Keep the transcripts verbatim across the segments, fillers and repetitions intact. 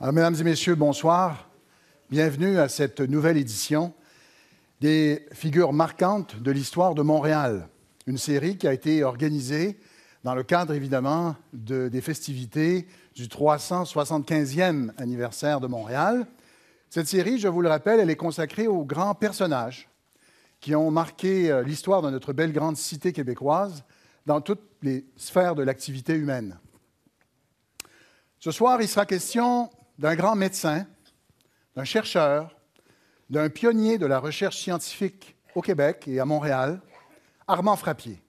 Alors, mesdames et messieurs, bonsoir. Bienvenue à cette nouvelle édition des figures marquantes de l'histoire de Montréal, une série qui a été organisée dans le cadre, évidemment, de, des festivités du trois cent soixante-quinzième anniversaire de Montréal. Cette série, je vous le rappelle, elle est consacrée aux grands personnages qui ont marqué l'histoire de notre belle grande cité québécoise dans toutes les sphères de l'activité humaine. Ce soir, il sera question d'un grand médecin, d'un chercheur, d'un pionnier de la recherche scientifique au Québec et à Montréal, Armand Frappier.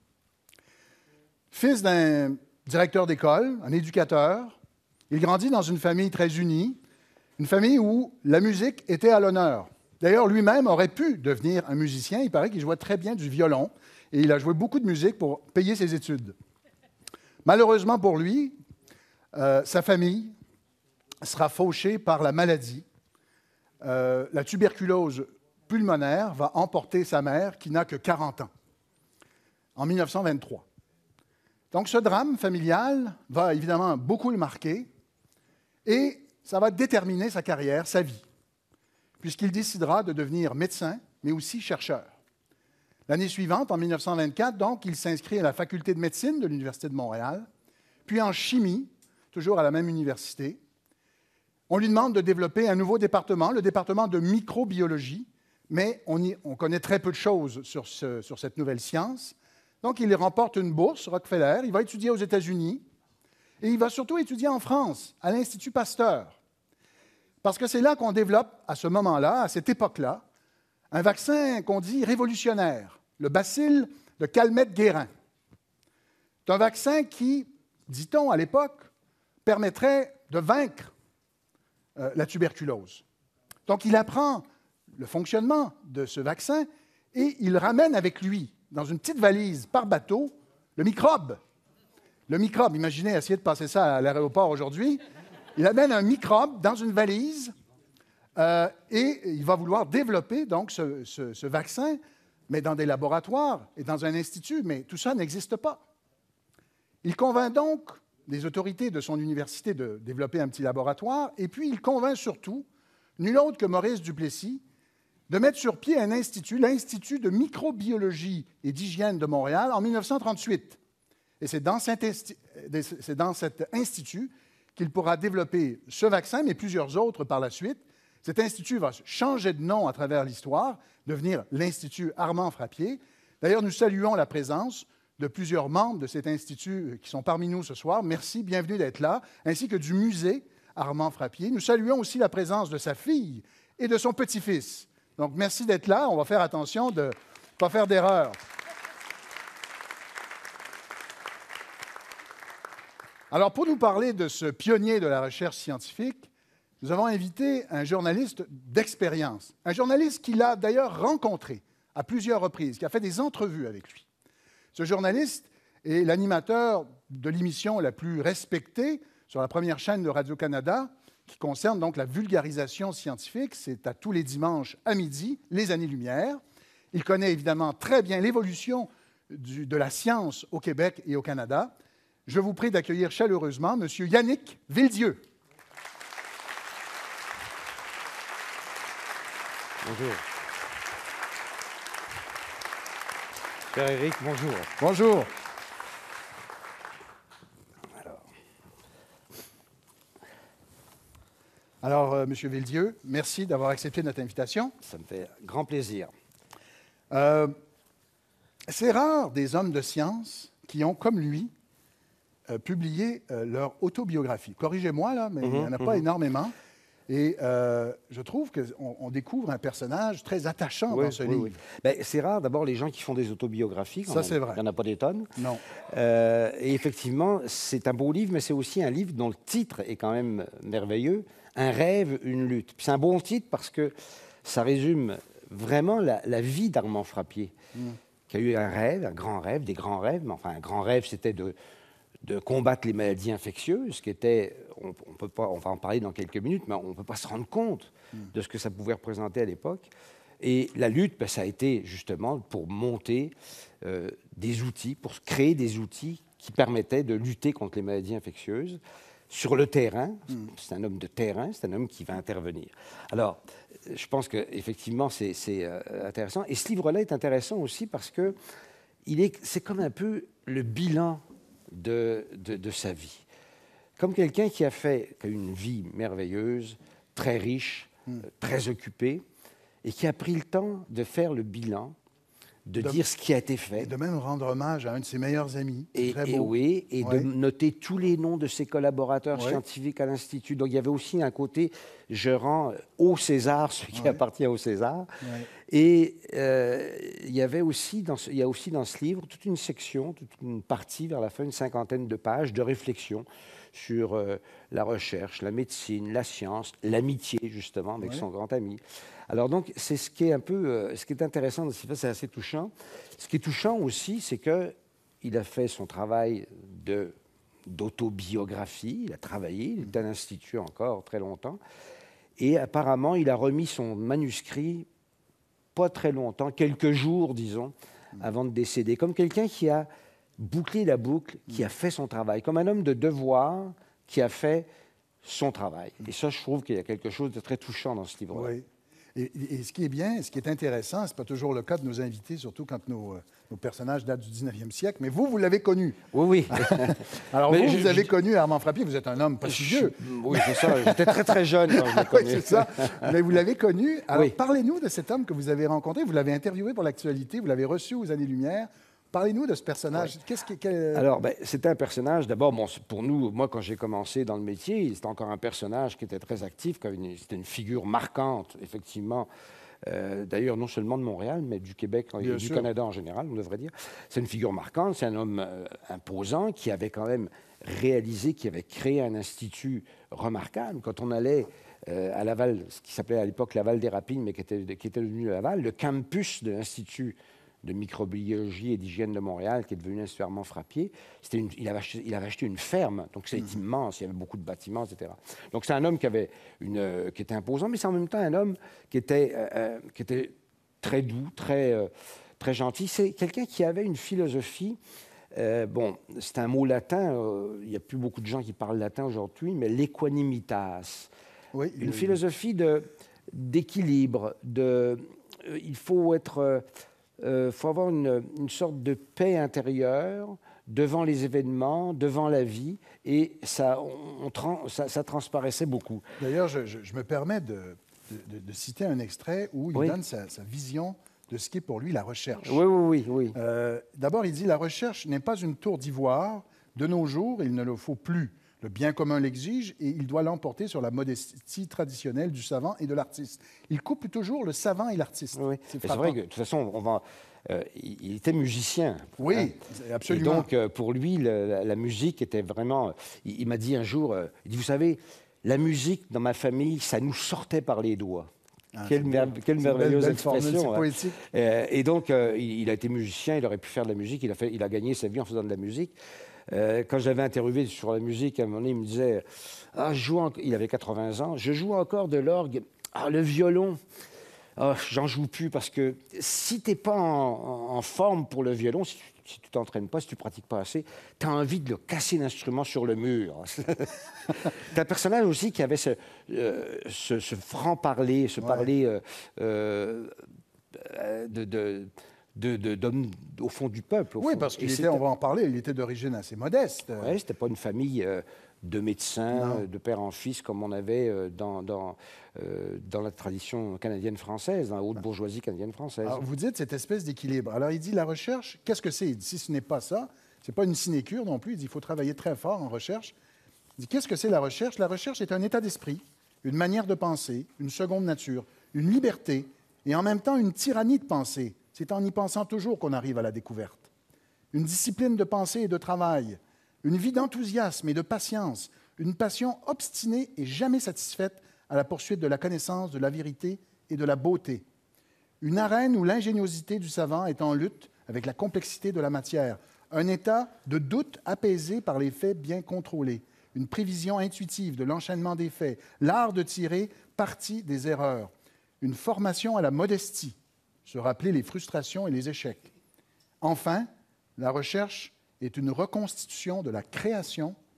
Fils d'un directeur d'école, un éducateur, il grandit dans une famille très unie, une famille où la musique était à l'honneur. D'ailleurs, lui-même aurait pu devenir un musicien. Il paraît qu'il jouait très bien du violon et il a joué beaucoup de musique pour payer ses études. Malheureusement pour lui, euh, sa famille sera fauchée par la maladie. Euh, la tuberculose pulmonaire va emporter sa mère, qui n'a que quarante ans, en mille neuf cent vingt-trois. Donc, ce drame familial va évidemment beaucoup le marquer et ça va déterminer sa carrière, sa vie, puisqu'il décidera de devenir médecin, mais aussi chercheur. L'année suivante, en mille neuf cent vingt-quatre, donc, il s'inscrit à la faculté de médecine de l'Université de Montréal, puis en chimie, toujours à la même université. On lui demande de développer un nouveau département, le département de microbiologie, mais on, y, on connaît très peu de choses sur, ce, sur cette nouvelle science. Donc, il remporte une bourse, Rockefeller, il va étudier aux États-Unis, et il va surtout étudier en France, à l'Institut Pasteur. Parce que c'est là qu'on développe, à ce moment-là, à cette époque-là, un vaccin qu'on dit révolutionnaire, le bacille de Calmette-Guérin. C'est un vaccin qui, dit-on à l'époque, permettrait de vaincre euh, la tuberculose. Donc, il apprend le fonctionnement de ce vaccin et il ramène avec lui, dans une petite valise par bateau, le microbe. Le microbe, imaginez, essayez de passer ça à l'aéroport aujourd'hui. Il amène un microbe dans une valise euh, et il va vouloir développer donc ce, ce, ce vaccin, mais dans des laboratoires et dans un institut, mais tout ça n'existe pas. Il convainc donc les autorités de son université de développer un petit laboratoire, et puis il convainc surtout, nul autre que Maurice Duplessis, de mettre sur pied un institut, l'Institut de microbiologie et d'hygiène de Montréal, en mille neuf cent trente-huit. Et c'est dans cet, insti- c'est dans cet institut qu'il pourra développer ce vaccin, mais plusieurs autres par la suite. Cet institut va changer de nom à travers l'histoire, devenir l'Institut Armand Frappier. D'ailleurs, nous saluons la présence de plusieurs membres de cet institut qui sont parmi nous ce soir. Merci, bienvenue d'être là, ainsi que du musée Armand Frappier. Nous saluons aussi la présence de sa fille et de son petit-fils. Donc, merci d'être là. On va faire attention de ne pas faire d'erreur. Alors, pour nous parler de ce pionnier de la recherche scientifique, nous avons invité un journaliste d'expérience, un journaliste qu'il a d'ailleurs rencontré à plusieurs reprises, qui a fait des entrevues avec lui. Ce journaliste est l'animateur de l'émission la plus respectée sur la première chaîne de Radio-Canada, qui concerne donc la vulgarisation scientifique. C'est à tous les dimanches à midi, les années-lumière. Il connaît évidemment très bien l'évolution du, de la science au Québec et au Canada. Je vous prie d'accueillir chaleureusement M. Yannick Villedieu. Bonjour. Cher Éric, bonjour. Bonjour. Alors, Alors euh, M. Villedieu, merci d'avoir accepté notre invitation. ça me fait grand plaisir. Euh, c'est rare des hommes de science qui ont, comme lui, euh, publié euh, leur autobiographie. Corrigez-moi, là, mais mm-hmm, il n'y en a mm-hmm. pas énormément. Et euh, je trouve qu'on on découvre un personnage très attachant oui, dans ce oui, livre. Oui. Ben, c'est rare, d'abord, les gens qui font des autobiographies. Ça, c'est vrai. Il n'y en a pas des tonnes. Non. Euh, et effectivement, c'est un beau livre, mais c'est aussi un livre dont le titre est quand même merveilleux. Un rêve, une lutte. Puis c'est un bon titre parce que ça résume vraiment la, la vie d'Armand Frappier, mm. qui a eu un rêve, un grand rêve, des grands rêves. Mais enfin, un grand rêve, c'était de... de combattre les maladies infectieuses, qui était, on, on, peut pas, on va en parler dans quelques minutes, mais on ne peut pas se rendre compte mm. de ce que ça pouvait représenter à l'époque. Et la lutte, ben, ça a été justement pour monter euh, des outils, pour créer des outils qui permettaient de lutter contre les maladies infectieuses. sur le terrain. Mm. C'est un homme de terrain, c'est un homme qui va intervenir. Alors, je pense qu'effectivement, c'est euh, intéressant. Et ce livre-là est intéressant aussi parce que il est, c'est comme un peu le bilan de, de, de sa vie. Comme quelqu'un qui a fait qui a une vie merveilleuse, très riche, mm. très occupée, et qui a pris le temps de faire le bilan, de, de dire ce qui a été fait. Et de même rendre hommage à un de ses meilleurs amis. Et, très beau. et oui, et ouais. de noter tous les noms de ses collaborateurs ouais. scientifiques à l'Institut. Donc il y avait aussi un côté, je rends au César ce qui ouais. appartient au César. Ouais. Et euh, il y avait aussi dans ce, il y a aussi dans ce livre toute une section, toute une partie vers la fin, une cinquantaine de pages de réflexion sur euh, la recherche, la médecine, la science, l'amitié justement avec ouais. son grand ami. Alors donc c'est ce qui est un peu, euh, ce qui est intéressant dans ce livre, c'est assez touchant. Ce qui est touchant aussi, c'est que il a fait son travail de d'autobiographie, il a travaillé, il est à l'Institut encore très longtemps, et apparemment il a remis son manuscrit pas très longtemps, quelques jours disons, avant de décéder, comme quelqu'un qui a bouclé la boucle, qui a fait son travail, comme un homme de devoir qui a fait son travail. Et ça, je trouve qu'il y a quelque chose de très touchant dans ce livre-là. Oui. Et, et ce qui est bien, ce qui est intéressant, ce n'est pas toujours le cas de nos invités, surtout quand nos, nos personnages datent du dix-neuvième siècle, mais vous, vous l'avez connu. Oui, oui. Alors mais vous, je, vous avez je... connu Armand Frappier, vous êtes un homme pas si vieux. Oui, c'est ça, j'étais très très jeune quand je l'ai connu. Oui, c'est ça, mais vous l'avez connu. Alors oui. Parlez-nous de cet homme que vous avez rencontré, vous l'avez interviewé pour l'actualité, vous l'avez reçu aux Années-Lumière. Parlez-nous de ce personnage. Ouais. Qu'est-ce qui, quel... Alors, ben, c'était un personnage, d'abord, bon, pour nous, moi, quand j'ai commencé dans le métier, c'était encore un personnage qui était très actif, c'était une figure marquante, effectivement, euh, d'ailleurs, non seulement de Montréal, mais du Québec et du Canada en général, on devrait dire. C'est une figure marquante, c'est un homme euh, imposant qui avait quand même réalisé, qui avait créé un institut remarquable. Quand on allait euh, à Laval, ce qui s'appelait à l'époque Laval des Rapides, mais qui était, qui était devenu Laval, le campus de l'Institut de microbiologie et d'hygiène de Montréal, qui est devenu l'Institut Armand Frappier, une, il, avait acheté, il avait acheté une ferme, donc c'est mmh. immense, il y avait beaucoup de bâtiments, et cetera. Donc c'est un homme qui, avait une, euh, qui était imposant, mais c'est en même temps un homme qui était, euh, qui était très doux, très, euh, très gentil. C'est quelqu'un qui avait une philosophie, euh, bon, c'est un mot latin, euh, il n'y a plus beaucoup de gens qui parlent latin aujourd'hui, mais l'équanimitas. Oui, une oui, philosophie de, d'équilibre, de, euh, il faut être... Euh, Il euh, faut avoir une, une sorte de paix intérieure devant les événements, devant la vie, et ça, on, on trans, ça, ça transparaissait beaucoup. D'ailleurs, je, je, je me permets de, de, de citer un extrait où il oui. donne sa, sa vision de ce qu'est pour lui la recherche. Oui, oui, oui. oui. Euh, d'abord, il dit « La recherche n'est pas une tour d'ivoire. De nos jours, il ne le faut plus. Le bien commun l'exige et il doit l'emporter sur la modestie traditionnelle du savant et de l'artiste. » Il coupe toujours le savant et l'artiste. Oui, c'est, c'est vrai que de toute façon, on va, euh, il était musicien. Oui, hein. Absolument. Et donc, euh, pour lui, le, la, la musique était vraiment... Il, il m'a dit un jour, euh, il dit, vous savez, la musique dans ma famille, ça nous sortait par les doigts. Ah, quelle, mer quelle merveilleuse belle, belle expression. Formule, poétique. Euh, et donc, euh, il, il a été musicien, il aurait pu faire de la musique, il a, fait, il a gagné sa vie en faisant de la musique. Euh, quand j'avais interviewé sur la musique, à un moment donné, il me disait ah, je joue en... il avait quatre-vingts ans, je joue encore de l'orgue. Ah, le violon, ah, j'en joue plus parce que si tu n'es pas en, en forme pour le violon, si, si tu t'entraînes pas, si tu pratiques pas assez, tu as envie de le casser l'instrument sur le mur. C'est un personnage aussi qui avait ce, euh, ce, ce franc-parler, ce ouais. parler euh, euh, de... de De, de, d'hommes au fond du peuple. Au oui, fond. parce qu'il était, on va en parler, il était d'origine assez modeste. Oui, c'était pas une famille euh, de médecins, non. de père en fils, comme on avait euh, dans, dans, euh, dans la tradition canadienne-française, dans la haute bourgeoisie canadienne-française. Alors, vous dites cette espèce d'équilibre. Alors, il dit la recherche, qu'est-ce que c'est? Il dit, si ce n'est pas ça, c'est pas une sinécure non plus, il dit il faut travailler très fort en recherche. Il dit, qu'est-ce que c'est la recherche? La recherche est un état d'esprit, une manière de penser, une seconde nature, une liberté, et en même temps une tyrannie de pensée. C'est en y pensant toujours qu'on arrive à la découverte. Une discipline de pensée et de travail, une vie d'enthousiasme et de patience, une passion obstinée et jamais satisfaite à la poursuite de la connaissance, de la vérité et de la beauté. Une arène où l'ingéniosité du savant est en lutte avec la complexité de la matière. Un état de doute apaisé par les faits bien contrôlés. Une prévision intuitive de l'enchaînement des faits. L'art de tirer parti des erreurs. Une formation à la modestie. Se rappeler les frustrations et les échecs. Enfin, la recherche est une reconstitution de la création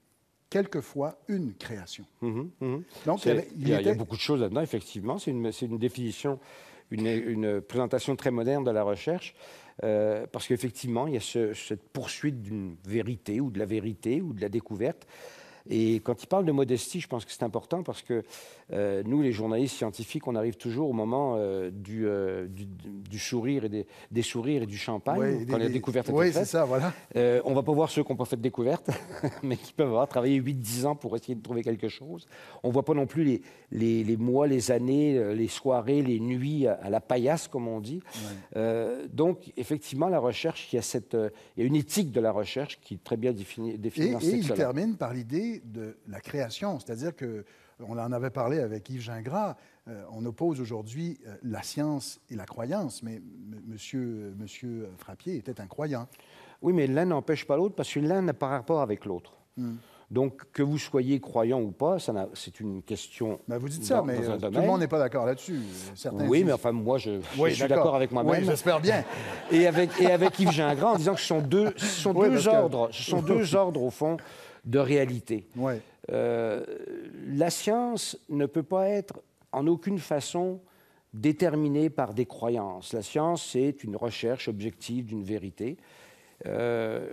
quelquefois une création. Mmh, mmh. Donc, il y, avait, il, y a, était... il y a beaucoup de choses là-dedans, effectivement. C'est une, une définition, une, une présentation très moderne de la recherche, euh, parce qu'effectivement, il y a ce, cette poursuite d'une vérité, ou de la vérité, ou de la découverte. Et quand il parle de modestie, je pense que c'est important parce que euh, nous, les journalistes scientifiques, on arrive toujours au moment euh, du, euh, du, du sourire et des, des sourires et du champagne, oui, quand des, la découverte est oui, faite. c'est ça, voilà. Euh, on ne va pas voir ceux qui n'ont pas fait de découverte, mais qui peuvent avoir travaillé huit dix ans pour essayer de trouver quelque chose. On ne voit pas non plus les, les, les mois, les années, les soirées, les nuits à, à la paillasse, comme on dit. Oui. Euh, donc, effectivement, la recherche, il y a, cette, euh, il y a une éthique de la recherche qui est très bien définie, définie et, dans ce Et texte-là. il termine par l'idée de la création, c'est-à-dire que, on en avait parlé avec Yves Gingras, euh, on oppose aujourd'hui euh, la science et la croyance, mais m- monsieur, monsieur Frappier était un croyant. Oui, mais l'un n'empêche pas l'autre parce que l'un n'a pas rapport avec l'autre. Mm. Donc, que vous soyez croyant ou pas, c'est une question. Ben vous dites ça, dans, mais dans tout le monde n'est pas d'accord là-dessus. Certains oui, disent... mais enfin, moi, je, oui, je suis d'accord avec moi-même. Oui, j'espère bien. Et avec, et avec Yves Gingras, en disant que ce sont deux, ce sont oui, deux ordres, que... ce sont deux ordres, au fond, de réalité. Oui. Euh, la science ne peut pas être en aucune façon déterminée par des croyances. La science, c'est une recherche objective d'une vérité. Euh,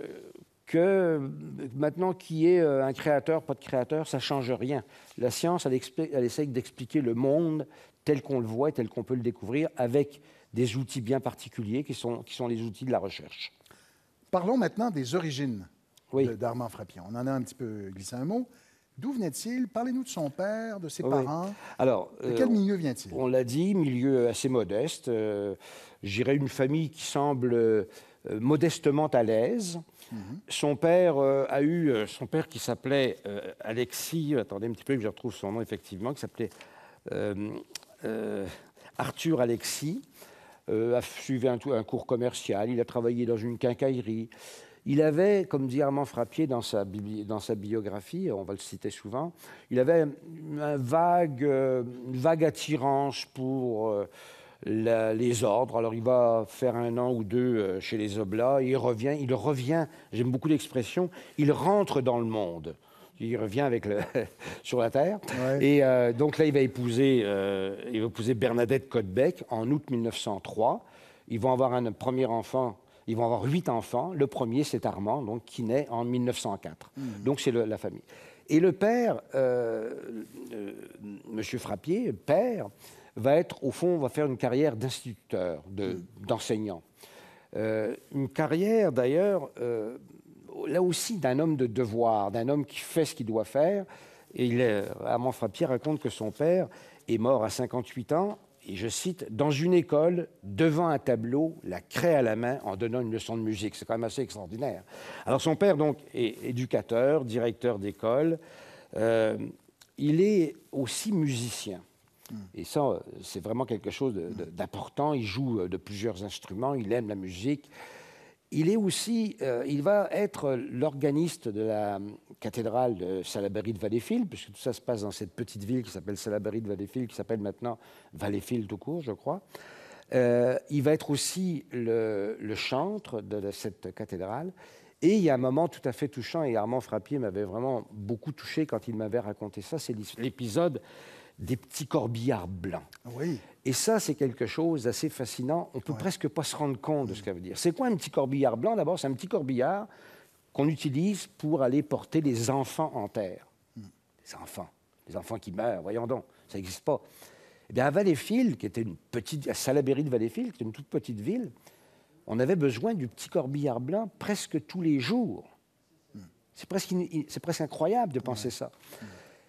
que maintenant qu'il y ait un créateur, pas de créateur, ça ne change rien. La science, elle, elle essaye d'expliquer le monde tel qu'on le voit et tel qu'on peut le découvrir avec des outils bien particuliers qui sont, qui sont les outils de la recherche. Parlons maintenant des origines oui. d'Armand Frappier. On en a un petit peu glissé un mot. D'où venait-il? Parlez-nous de son père, de ses oui. parents. Alors, de quel euh, milieu vient-il? On l'a dit, milieu assez modeste. Euh, J'irais une famille qui semble euh, modestement à l'aise. Mm-hmm. Son père euh, a eu euh, son père qui s'appelait euh, Alexis. Attendez un petit peu que je retrouve son nom effectivement, qui s'appelait euh, euh, Arthur Alexis. Euh, a suivi un, un cours commercial. Il a travaillé dans une quincaillerie. Il avait, comme dit Armand Frappier dans sa, dans sa biographie, on va le citer souvent, il avait un vague, euh, une vague attirance pour euh, la, les ordres. Alors il va faire un an ou deux euh, chez les Oblats, et il revient, il revient, j'aime beaucoup l'expression, il rentre dans le monde. Il revient avec le sur la terre. Ouais. Et euh, donc là, il va épouser, euh, il va épouser Bernadette Caudebec en août mille neuf cent trois. Ils vont avoir un premier enfant. Ils vont avoir huit enfants. Le premier, c'est Armand, donc, qui naît en mille neuf cent quatre. Mmh. Donc, c'est la famille. Et le père, euh, euh, M. Frappier, père, va être, au fond, va faire une carrière d'instituteur, de, mmh. d'enseignant. Euh, une carrière, d'ailleurs, euh, là aussi, d'un homme de devoir, d'un homme qui fait ce qu'il doit faire. Et il est, Armand Frappier raconte que son père est mort à cinquante-huit ans. Et je cite, « Dans une école, devant un tableau, la craie à la main, en donnant une leçon de musique. » C'est quand même assez extraordinaire. Alors son père, donc, est éducateur, directeur d'école. Euh, il est aussi musicien. Mm. Et ça, c'est vraiment quelque chose d'important. Il joue de plusieurs instruments, il aime la musique. Il est aussi, euh, il va être l'organiste de la cathédrale de Salaberry de Valleyfield, puisque tout ça se passe dans cette petite ville qui s'appelle Salaberry de Valleyfield, qui s'appelle maintenant Valleyfield tout court, je crois. Euh, il va être aussi le, le chantre de, de cette cathédrale. Et il y a un moment tout à fait touchant, et Armand Frappier m'avait vraiment beaucoup touché quand il m'avait raconté ça, c'est l'épisode des petits corbillards blancs. Oui. Et ça, c'est quelque chose d'assez fascinant. On ne peut ouais. presque pas se rendre compte de ce que ça veut dire. C'est quoi un petit corbillard blanc? D'abord, c'est un petit corbillard qu'on utilise pour aller porter les enfants en terre. Mm. Les enfants. Les enfants qui meurent, voyons donc, ça n'existe pas. Eh bien, à Valleyfield, qui était une petite... à Salaberry de Valleyfield, qui était une toute petite ville, on avait besoin du petit corbillard blanc presque tous les jours. Mm. C'est presque, c'est presque incroyable de penser ouais. ça. Mm.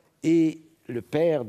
Et le père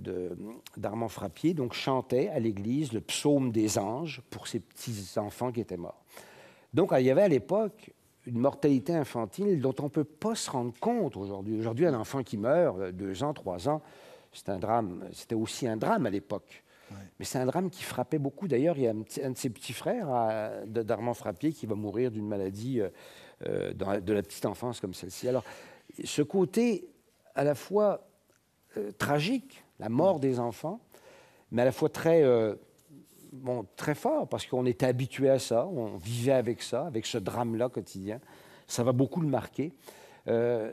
d'Armand Frappier donc, chantait à l'église le psaume des anges pour ses petits-enfants qui étaient morts. Donc, il y avait à l'époque une mortalité infantile dont on ne peut pas se rendre compte aujourd'hui. Aujourd'hui, un enfant qui meurt, deux ans, trois ans, c'est un drame. C'était aussi un drame à l'époque. Ouais. Mais c'est un drame qui frappait beaucoup. D'ailleurs, il y a un, petit, un de ses petits frères d'Armand Frappier qui va mourir d'une maladie euh, dans, de la petite enfance comme celle-ci. Alors, ce côté, à la fois Euh, tragique, la mort des enfants, mais à la fois très, euh, bon, très fort, parce qu'on était habitué à ça, on vivait avec ça, avec ce drame-là quotidien. Ça va beaucoup le marquer. Euh,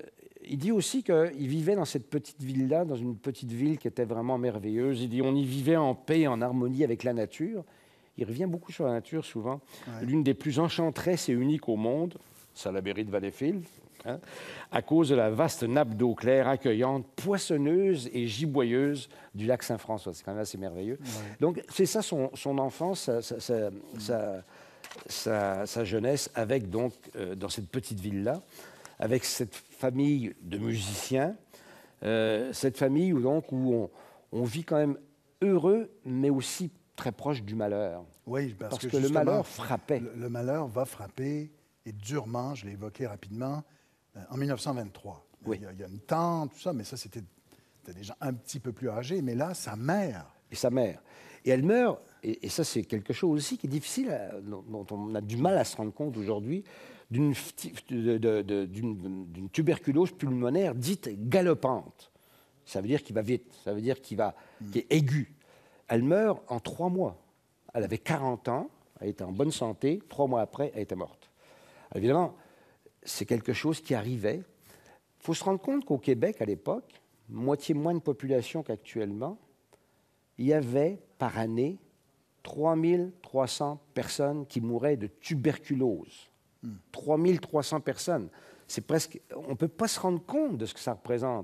il dit aussi qu'il vivait dans cette petite ville-là, dans une petite ville qui était vraiment merveilleuse. Il dit on y vivait en paix, en harmonie avec la nature. Il revient beaucoup sur la nature, souvent. Ouais. L'une des plus enchanteresses et uniques au monde, Salaberry de Valleyfield, hein, à cause de la vaste nappe d'eau claire, accueillante, poissonneuse et giboyeuse du lac Saint-François. C'est quand même assez merveilleux. Ouais. Donc, c'est ça son, son enfance, sa, sa, sa, mmh. sa, sa, sa jeunesse, avec donc, euh, dans cette petite ville-là, avec cette famille de musiciens, euh, cette famille où, donc, où on, on vit quand même heureux, mais aussi très proche du malheur. Oui, parce, parce que, que le malheur frappait. Le, le malheur va frapper, et durement, je l'ai évoqué rapidement, euh, en mille neuf cent vingt-trois. Oui. Il, y a, il y a une tante, tout ça, mais ça, c'était des gens un petit peu plus âgés. Mais là, sa mère... Et sa mère. Et elle meurt, et, et ça, c'est quelque chose aussi qui est difficile, à, dont on a du mal à se rendre compte aujourd'hui, d'une, de, de, de, d'une, d'une tuberculose pulmonaire dite galopante. Ça veut dire qu'il va vite, ça veut dire qu'il va, mm. qu'il est aigu. Elle meurt en trois mois. Elle avait quarante ans, elle était en bonne santé. Trois mois après, elle était morte. Alors, évidemment, c'est quelque chose qui arrivait. Il faut se rendre compte qu'au Québec, à l'époque, moitié moins de population qu'actuellement, il y avait par année trois mille trois cents personnes qui mouraient de tuberculose. Hmm. trois mille trois cents personnes. C'est presque... On ne peut pas se rendre compte de ce que ça représente.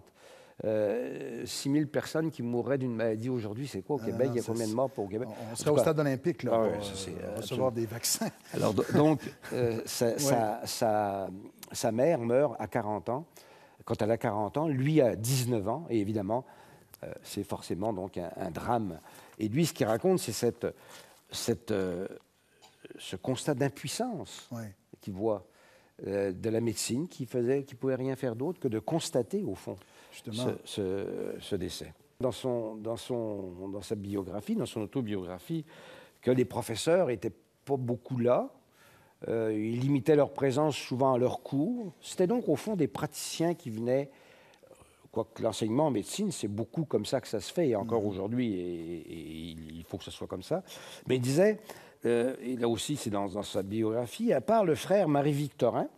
Euh, six mille personnes qui mourraient d'une maladie aujourd'hui, c'est quoi au Québec? Euh, non, il y a combien de morts pour au Québec? On serait au stade olympique là, ah, pour ouais, ça, c'est, euh, recevoir des vaccins. Alors, donc, euh, sa, ouais. sa, sa, sa mère meurt à quarante ans. Quand elle a quarante ans, lui a dix-neuf ans, et évidemment, euh, c'est forcément donc un, un drame. Et lui, ce qu'il raconte, c'est cette, cette, euh, ce constat d'impuissance ouais. qu'il voit euh, de la médecine, qui faisait, qui pouvait rien faire d'autre que de constater, au fond, ce, ce, ce décès. Dans, son, dans, son, dans sa biographie, dans son autobiographie, que les professeurs n'étaient pas beaucoup là. Euh, ils limitaient leur présence souvent à leurs cours. C'était donc, au fond, des praticiens qui venaient, quoique l'enseignement en médecine, c'est beaucoup comme ça que ça se fait, et encore mmh. aujourd'hui, et, et il faut que ce soit comme ça. Mais il disait, euh, et là aussi c'est dans, dans sa biographie, à part le frère Marie-Victorin,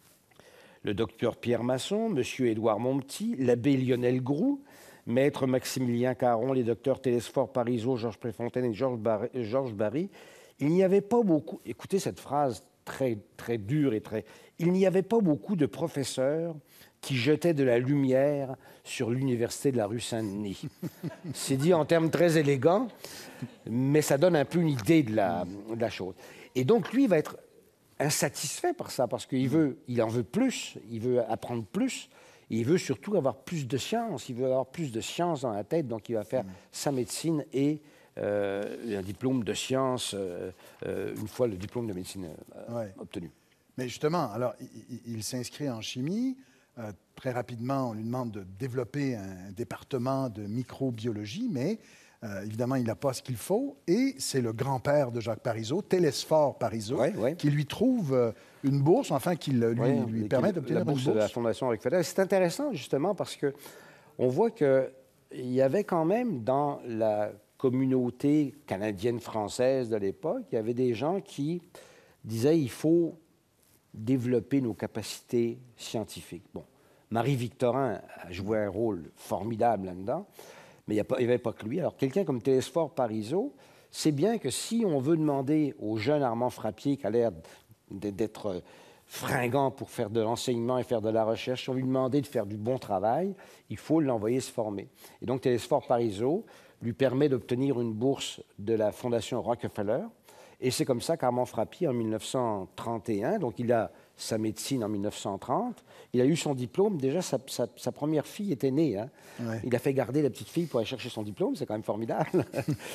le docteur Pierre Masson, monsieur Édouard Montpetit, l'abbé Lionel Groux, maître Maximilien Caron, les docteurs Télesphore Parisot, Georges Préfontaine et Georges Barry, Georges Barry, il n'y avait pas beaucoup... Écoutez cette phrase très, très dure et très... Il n'y avait pas beaucoup de professeurs qui jetaient de la lumière sur l'université de la rue Saint-Denis. C'est dit en termes très élégants, mais ça donne un peu une idée de la, de la chose. Et donc, lui, il va être insatisfait par ça, parce qu'il veut, il en veut plus, il veut apprendre plus, et il veut surtout avoir plus de science, il veut avoir plus de science dans la tête, donc il va faire mmh. sa médecine et euh, un diplôme de science, euh, euh, une fois le diplôme de médecine euh, ouais. obtenu. Mais justement, alors, il, il s'inscrit en chimie, euh, très rapidement, on lui demande de développer un département de microbiologie, mais Euh, évidemment, il n'a pas ce qu'il faut. Et c'est le grand-père de Jacques Parizeau, Télesphore Parizeau, ouais, ouais. qui lui trouve euh, une bourse, enfin, qui lui, ouais, lui permet d'obtenir une bourse. La bourse de la Fondation Rockefeller. C'est intéressant, justement, parce qu'on voit qu'il y avait quand même dans la communauté canadienne-française de l'époque, il y avait des gens qui disaient il faut développer nos capacités scientifiques. Bon, Marie-Victorin a joué un rôle formidable là-dedans. Mais il n'y avait pas que lui. Alors, quelqu'un comme Télesphore Parisot, c'est bien que si on veut demander au jeune Armand Frappier, qui a l'air d'être fringant pour faire de l'enseignement et faire de la recherche, si on lui demandait de faire du bon travail, il faut l'envoyer se former. Et donc, Télesphore Parisot lui permet d'obtenir une bourse de la Fondation Rockefeller. Et c'est comme ça qu'Armand Frappier, en mille neuf cent trente et un, donc il a sa médecine en mille neuf cent trente, il a eu son diplôme. Déjà, sa, sa, sa première fille était née. Hein. Ouais. Il a fait garder la petite fille pour aller chercher son diplôme, c'est quand même formidable.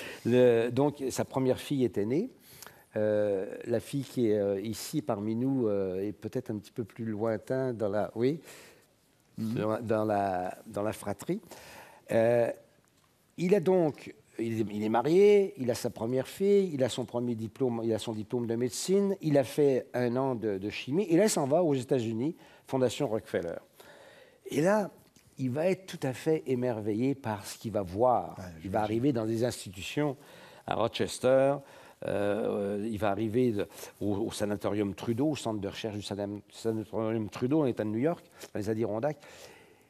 Le, donc, sa première fille était née. Euh, la fille qui est euh, ici parmi nous euh, est peut-être un petit peu plus lointain dans la, oui, mmh. dans, dans, la, dans la fratrie. Euh, il a donc... Il est marié, il a sa première fille, il a son premier diplôme, il a son diplôme de médecine, il a fait un an de, de chimie, et là, il s'en va aux États-Unis, Fondation Rockefeller. Et là, il va être tout à fait émerveillé par ce qu'il va voir. Ouais, il va arriver dans des institutions à Rochester, euh, il va arriver de, au, au sanatorium Trudeau, au centre de recherche du sanatorium Trudeau, en État de New York, dans les Adirondacks.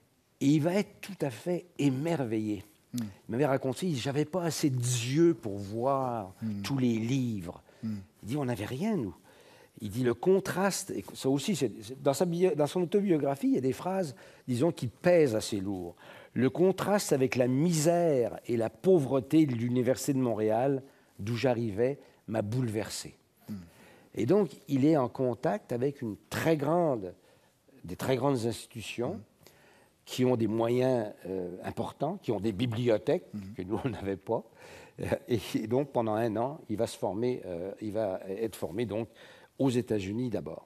Et il va être tout à fait émerveillé. Mm. Il m'avait raconté, je n'avais pas assez d'yeux pour voir mm. tous les livres. Mm. Il dit, on n'avait rien, nous. Il dit, le contraste, et ça aussi, c'est, dans, sa bio, dans son autobiographie, il y a des phrases, disons, qui pèsent assez lourd. Le contraste avec la misère et la pauvreté de l'Université de Montréal, d'où j'arrivais, m'a bouleversé. Mm. Et donc, il est en contact avec une très grande, des très grandes institutions mm. qui ont des moyens euh, importants, qui ont des bibliothèques mm. que nous, on n'avait pas. Et, et donc, pendant un an, il va se former, euh, il va être formé donc aux États-Unis d'abord.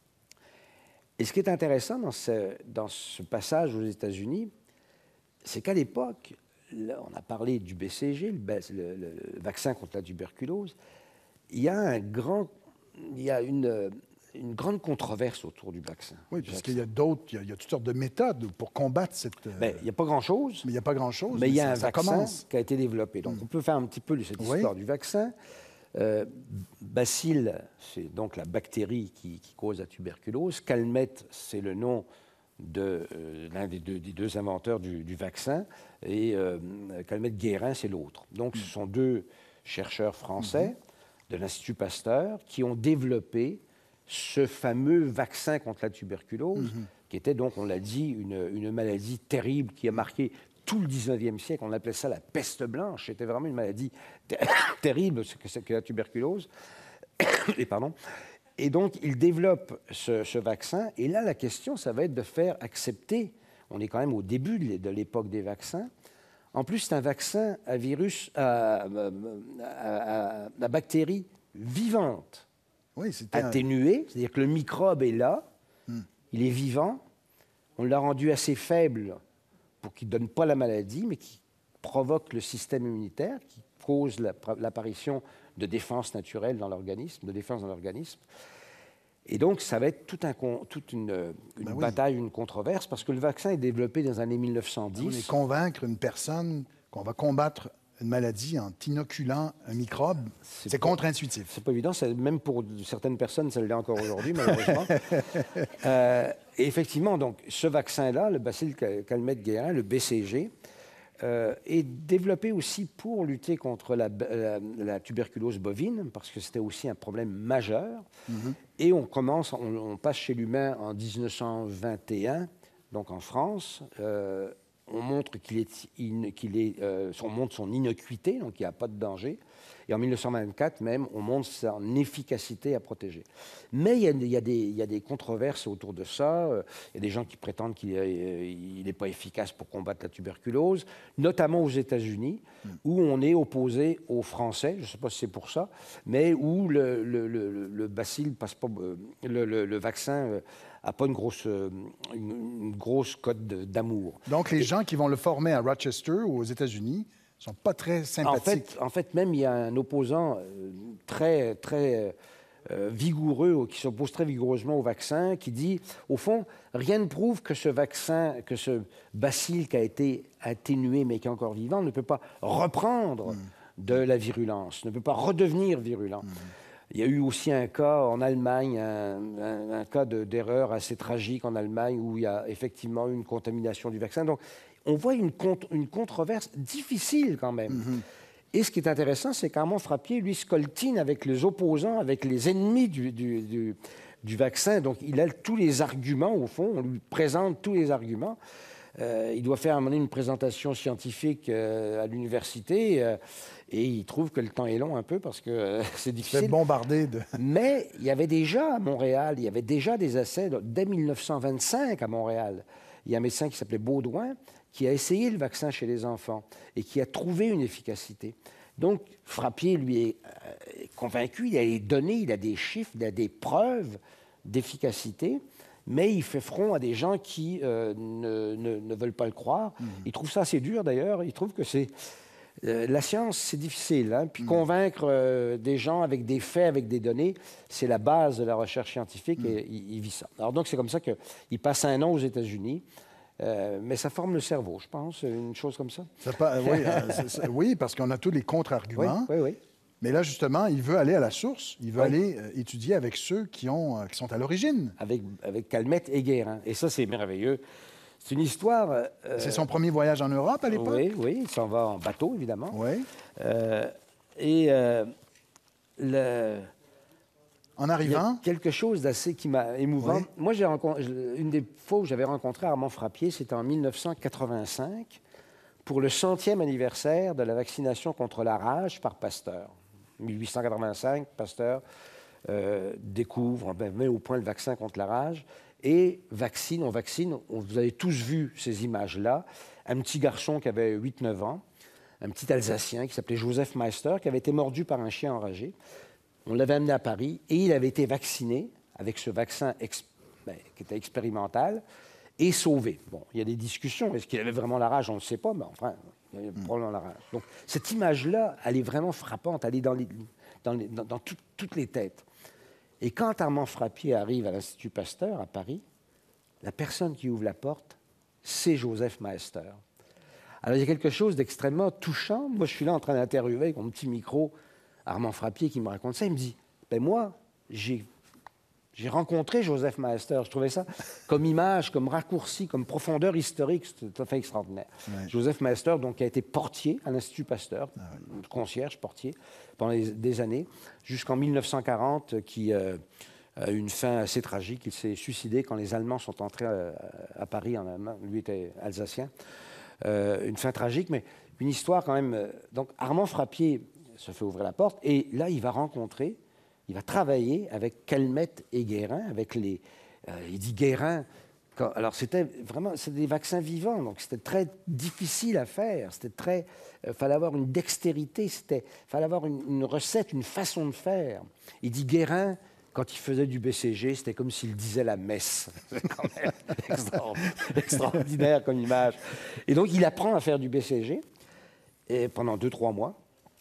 Et ce qui est intéressant dans ce, dans ce passage aux États-Unis, c'est qu'à l'époque, là, on a parlé du B C G, le, le, le vaccin contre la tuberculose, il y a, un grand, il y a une, une grande controverse autour du vaccin. Oui, parce qu'il y a d'autres, il y a, il y a toutes sortes de méthodes pour combattre cette... Euh... Bien, il n'y a pas grand-chose. Mais il n'y a pas grand-chose. Mais, mais il y a ça, un vaccin commence. qui a été développé. Donc, mm. on peut faire un petit peu cette histoire oui. du vaccin. Euh, bacille, c'est donc la bactérie qui, qui cause la tuberculose. Calmette, c'est le nom de euh, l'un des deux, des deux inventeurs du, du vaccin. Et euh, Calmette-Guérin, c'est l'autre. Donc, mm. ce sont deux chercheurs français mm-hmm. de l'Institut Pasteur qui ont développé ce fameux vaccin contre la tuberculose, mm-hmm. qui était donc, on l'a dit, une, une maladie terrible qui a marqué tout le dix-neuvième siècle. On appelait ça la peste blanche. C'était vraiment une maladie ter terrible, ce que c'est que la tuberculose. Et, pardon. Et donc, il développe ce, ce vaccin. Et là, la question, ça va être de faire accepter, on est quand même au début de l'époque des vaccins. En plus, c'est un vaccin à virus, à, à, à, à bactéries vivantes. Oui, atténué, un... c'est-à-dire que le microbe est là, hmm. il est vivant, on l'a rendu assez faible pour qu'il ne donne pas la maladie, mais qui provoque le système immunitaire, qui cause l'apparition de défense naturelle dans l'organisme, de défense dans l'organisme. Et donc, ça va être tout un, toute une, une ben bataille, oui. une controverse, parce que le vaccin est développé dans les années mille neuf cent dix. Vous voulez convaincre une personne qu'on va combattre une maladie en inoculant un microbe, c'est contre-intuitif. C'est pas évident, même pour certaines personnes, ça l'est encore aujourd'hui, malheureusement. euh, et effectivement, donc, ce vaccin-là, le bacille Calmette-Guérin, le B C G, euh, est développé aussi pour lutter contre la, la, la tuberculose bovine, parce que c'était aussi un problème majeur. Mm-hmm. Et on commence, on, on passe chez l'humain en mille neuf cent vingt et un, donc en France. Euh, On montre qu'il est, in, qu'il est, euh, on montre son innocuité, donc il n'y a pas de danger. Et en mille neuf cent vingt-quatre même, on montre son efficacité à protéger. Mais il y a, il y a, des, il y a des controverses autour de ça. Il y a des gens qui prétendent qu'il n'est pas efficace pour combattre la tuberculose, notamment aux États-Unis, mmh. où on est opposé aux Français, je ne sais pas si c'est pour ça, mais où le, le, le, le bacille passe pas, le, le, le vaccin n'a pas une grosse, une, une grosse cote d'amour. Donc, les Et, gens qui vont le former à Rochester ou aux États-Unis ne sont pas très sympathiques. En fait, en fait, même, il y a un opposant euh, très, très euh, vigoureux, qui s'oppose très vigoureusement au vaccin, qui dit, au fond, rien ne prouve que ce vaccin, que ce bacille qui a été atténué, mais qui est encore vivant, ne peut pas reprendre mmh. de la virulence, ne peut pas redevenir virulent. Mmh. Il y a eu aussi un cas en Allemagne, un, un, un cas d'erreur assez tragique en Allemagne où il y a effectivement eu une contamination du vaccin. Donc, on voit une, cont une controverse difficile quand même. Mm-hmm. Et ce qui est intéressant, c'est qu'Armand Frappier, lui, scoltine avec les opposants, avec les ennemis du, du, du, du vaccin. Donc, il a tous les arguments, au fond. On lui présente tous les arguments. Euh, il doit faire à un moment donné une présentation scientifique euh, à l'université euh, et il trouve que le temps est long un peu parce que euh, c'est difficile. C'est bombardé de... Mais il y avait déjà à Montréal, il y avait déjà des essais dès mille neuf cent vingt-cinq à Montréal. Il y a un médecin qui s'appelait Baudouin qui a essayé le vaccin chez les enfants et qui a trouvé une efficacité. Donc, Frappier, lui, est euh, convaincu, il a les données, il a des chiffres, il a des preuves d'efficacité. Mais il fait front à des gens qui euh, ne, ne, ne veulent pas le croire. Mmh. Il trouve ça assez dur, d'ailleurs. Il trouve que c'est... Euh, la science, c'est difficile. Hein? Puis mmh. convaincre euh, des gens avec des faits, avec des données, c'est la base de la recherche scientifique mmh. et il, il vit ça. Alors donc, c'est comme ça qu'il passe un an aux États-Unis. Euh, mais ça forme le cerveau, je pense, une chose comme ça. ça pas, oui, euh, c est, c est, oui, parce qu'on a tous les contre-arguments. Oui, oui, oui. Mais là, justement, il veut aller à la source. Il veut oui. aller euh, étudier avec ceux qui, ont, euh, qui sont à l'origine. Avec, avec Calmette et Guérin. Et ça, c'est merveilleux. C'est une histoire... euh, C'est son premier voyage en Europe à l'époque? Oui, oui, il s'en va en bateau, évidemment. Oui. Euh, et euh, le, En il y a arrivant? quelque chose d'assez qui m'a émouvant. Oui. Moi, j'ai rencontré, une des fois où j'avais rencontré Armand Frappier, c'était en mille neuf cent quatre-vingt-cinq, pour le centième anniversaire de la vaccination contre la rage par Pasteur. mille huit cent quatre-vingt-cinq, Pasteur euh, découvre, ben, met au point le vaccin contre la rage et vaccine, on vaccine, on- vous avez tous vu ces images-là, un petit garçon qui avait huit neuf ans, un petit Alsacien qui s'appelait Joseph Meister, qui avait été mordu par un chien enragé. On l'avait amené à Paris et il avait été vacciné avec ce vaccin ex- ben, qui était expérimental et sauvé. Bon, il y a des discussions. Est-ce qu'il avait vraiment la rage? On ne le sait pas, mais enfin, il avait probablement la rage. Donc, cette image-là, elle est vraiment frappante. Elle est dans, les- dans, les- dans- dans tout- toutes les têtes. Et quand Armand Frappier arrive à l'Institut Pasteur, à Paris, la personne qui ouvre la porte, c'est Joseph Meister. Alors, il y a quelque chose d'extrêmement touchant. Moi, je suis là en train d'interviewer avec mon petit micro Armand Frappier qui me raconte ça. Il me dit, ben moi, j'ai, j'ai rencontré Joseph Meister. Je trouvais ça comme image, comme raccourci, comme profondeur historique, c'est tout à fait extraordinaire. Ouais. Joseph Meister, donc, qui a été portier à l'Institut Pasteur, concierge, portier, pendant des, des années, jusqu'en mille neuf cent quarante, qui euh, a eu une fin assez tragique. Il s'est suicidé quand les Allemands sont entrés à, à Paris en Allemagne. Lui était alsacien. Euh, une fin tragique, mais une histoire quand même. euh, Donc Armand Frappier se fait ouvrir la porte et là, il va rencontrer, il va travailler avec Calmette et Guérin, avec les... euh, il dit Guérin... quand- alors c'était vraiment... C'est des vaccins vivants, donc c'était très difficile à faire. C'était très... Il fallait avoir une dextérité, il fallait avoir une, une recette, une façon de faire. Il dit Guérin... Quand il faisait du B C G, c'était comme s'il disait la messe. C'est quand même extra- extraordinaire comme image. Et donc, il apprend à faire du B C G et pendant deux, trois mois.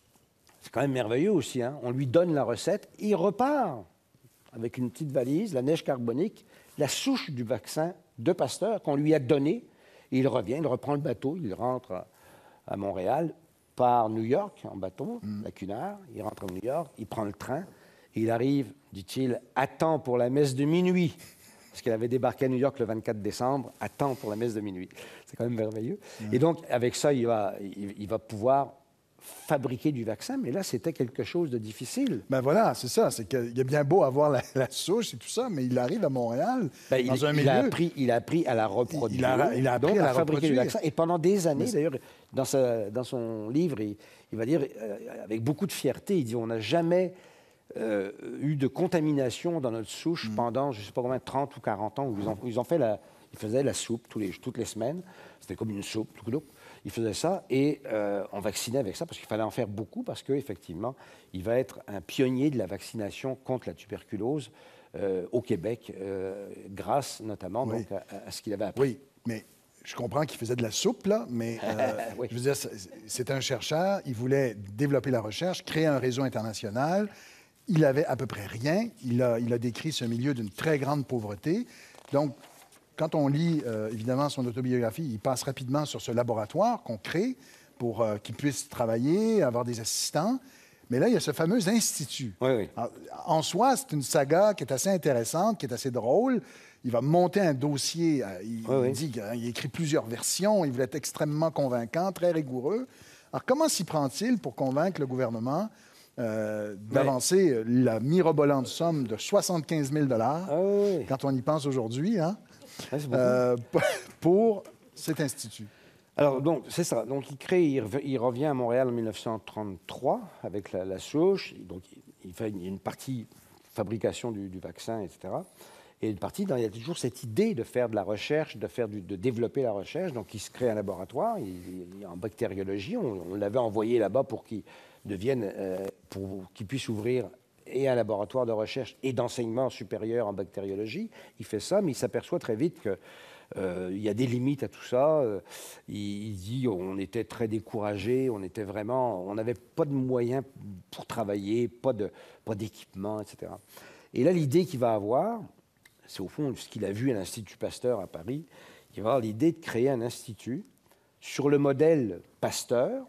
C'est quand même merveilleux aussi. Hein. On lui donne la recette, il repart avec une petite valise, la neige carbonique, la souche du vaccin de Pasteur qu'on lui a donné. Et il revient, il reprend le bateau, il rentre à, à Montréal, part New York en bateau, la Cunard, il rentre à New York, il prend le train. Il arrive, dit-il, à temps pour la messe de minuit, parce qu'il avait débarqué à New York le vingt-quatre décembre, à temps pour la messe de minuit. C'est quand même merveilleux. Ouais. Et donc, avec ça, il va, il, il va pouvoir fabriquer du vaccin, mais là, c'était quelque chose de difficile. Ben voilà, c'est ça. C'est qu'il est bien beau avoir la, la souche et tout ça, mais il arrive à Montréal, ben, dans il, un il milieu... A appris, il a appris à la reproduire, il a, il a appris donc à, la à fabriquer reproduire. du vaccin. Et pendant des années, mais d'ailleurs, dans, sa, dans son livre, il, il va dire, euh, avec beaucoup de fierté, il dit, on n'a jamais... Euh, eu de contamination dans notre souche mmh. pendant, je ne sais pas combien, trente ou quarante ans, où ils, ont, ils, ont fait la, ils faisaient la soupe tous les, toutes les semaines. C'était comme une soupe, tout coup, ils faisaient ça et euh, on vaccinait avec ça parce qu'il fallait en faire beaucoup parce qu'effectivement, il va être un pionnier de la vaccination contre la tuberculose euh, au Québec, euh, grâce notamment oui. donc, à, à ce qu'il avait appris. Oui, mais je comprends qu'il faisait de la soupe, là, mais euh, oui. je veux dire, c'est un chercheur, il voulait développer la recherche, créer un réseau international. Il avait à peu près rien. Il a, il a décrit ce milieu d'une très grande pauvreté. Donc, quand on lit, euh, évidemment, son autobiographie, il passe rapidement sur ce laboratoire qu'on crée pour euh, qu'il puisse travailler, avoir des assistants. Mais là, il y a ce fameux institut. Oui, oui. Alors, en soi, c'est une saga qui est assez intéressante, qui est assez drôle. Il va monter un dossier. Euh, il, oui, oui. il dit qu'il écrit plusieurs versions. Il voulait être extrêmement convaincant, très rigoureux. Alors, comment s'y prend-il pour convaincre le gouvernement Euh, d'avancer Mais... la mirobolante somme de soixante-quinze mille dollars, ah oui. quand on y pense aujourd'hui, hein, ah, euh, pour cet institut. Alors, donc, c'est ça. Donc, il crée, il, rev il revient à Montréal en mille neuf cent trente-trois avec la, la souche. Donc, il fait une, une partie fabrication du, du vaccin, et cetera. Et une partie, dans, il y a toujours cette idée de faire de la recherche, de, faire du, de développer la recherche. Donc, il se crée un laboratoire il, il, en bactériologie. On, on l'avait envoyé là-bas pour qu'il devienne, euh, pour qu'il puisse ouvrir et un laboratoire de recherche et d'enseignement supérieur en bactériologie. Il fait ça, mais il s'aperçoit très vite que euh, il y a des limites à tout ça. Euh, il, il dit on était très découragés, on était vraiment, on n'avait pas de moyens pour travailler, pas de, pas d'équipement, et cetera. Et là, l'idée qu'il va avoir, c'est au fond ce qu'il a vu à l'Institut Pasteur à Paris. Il va avoir l'idée de créer un institut sur le modèle Pasteur,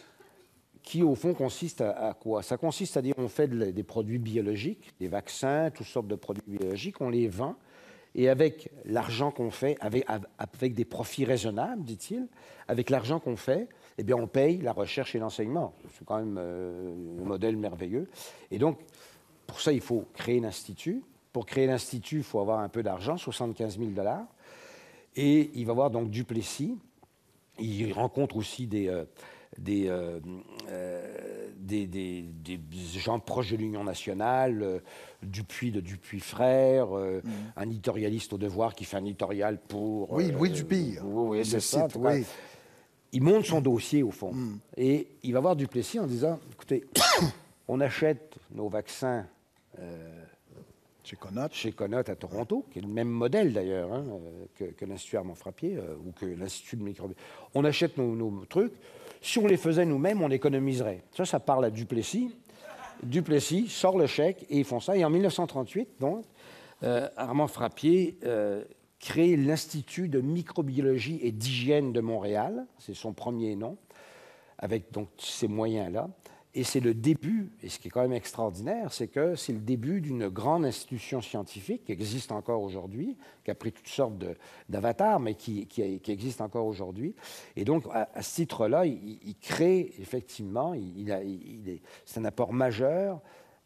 qui, au fond, consiste à, à quoi? Ça consiste à dire on fait de, des produits biologiques, des vaccins, toutes sortes de produits biologiques, on les vend, Et avec l'argent qu'on fait, avec, avec des profits raisonnables, dit-il, avec l'argent qu'on fait, eh bien, on paye la recherche et l'enseignement. C'est quand même euh, un modèle merveilleux. Et donc, pour ça, il faut créer l'institut. Pour créer l'institut, il faut avoir un peu d'argent, soixante-quinze mille dollars. Et il va voir donc Duplessis. Il rencontre aussi des, euh, des, euh, euh, des, des, des gens proches de l'Union nationale, euh, Dupuis de Dupuis frères, euh, mmh. un éditorialiste au Devoir qui fait un éditorial pour... Oui, Louis euh, Dupuis. Oui, oui c'est ça. Site, oui. Il monte son dossier, au fond. Mmh. Et il va voir Duplessis en disant, écoutez, on achète nos vaccins... Euh, Chez Connote. Chez Connote à Toronto, qui est le même modèle d'ailleurs hein, que, que l'Institut Armand-Frappier euh, ou que l'Institut de microbiologie. On achète nos, nos trucs. Si on les faisait nous-mêmes, on économiserait. Ça, ça parle à Duplessis. Duplessis sort le chèque et ils font ça. Et en mille neuf cent trente-huit, donc, euh, Armand-Frappier euh, crée l'Institut de microbiologie et d'hygiène de Montréal. C'est son premier nom, avec donc ces moyens-là. Et c'est le début, et ce qui est quand même extraordinaire, c'est que c'est le début d'une grande institution scientifique qui existe encore aujourd'hui, qui a pris toutes sortes de, d'avatars, mais qui, qui, qui existe encore aujourd'hui. Et donc, à, à ce titre-là, il, il crée effectivement, il, il a, il est, c'est un apport majeur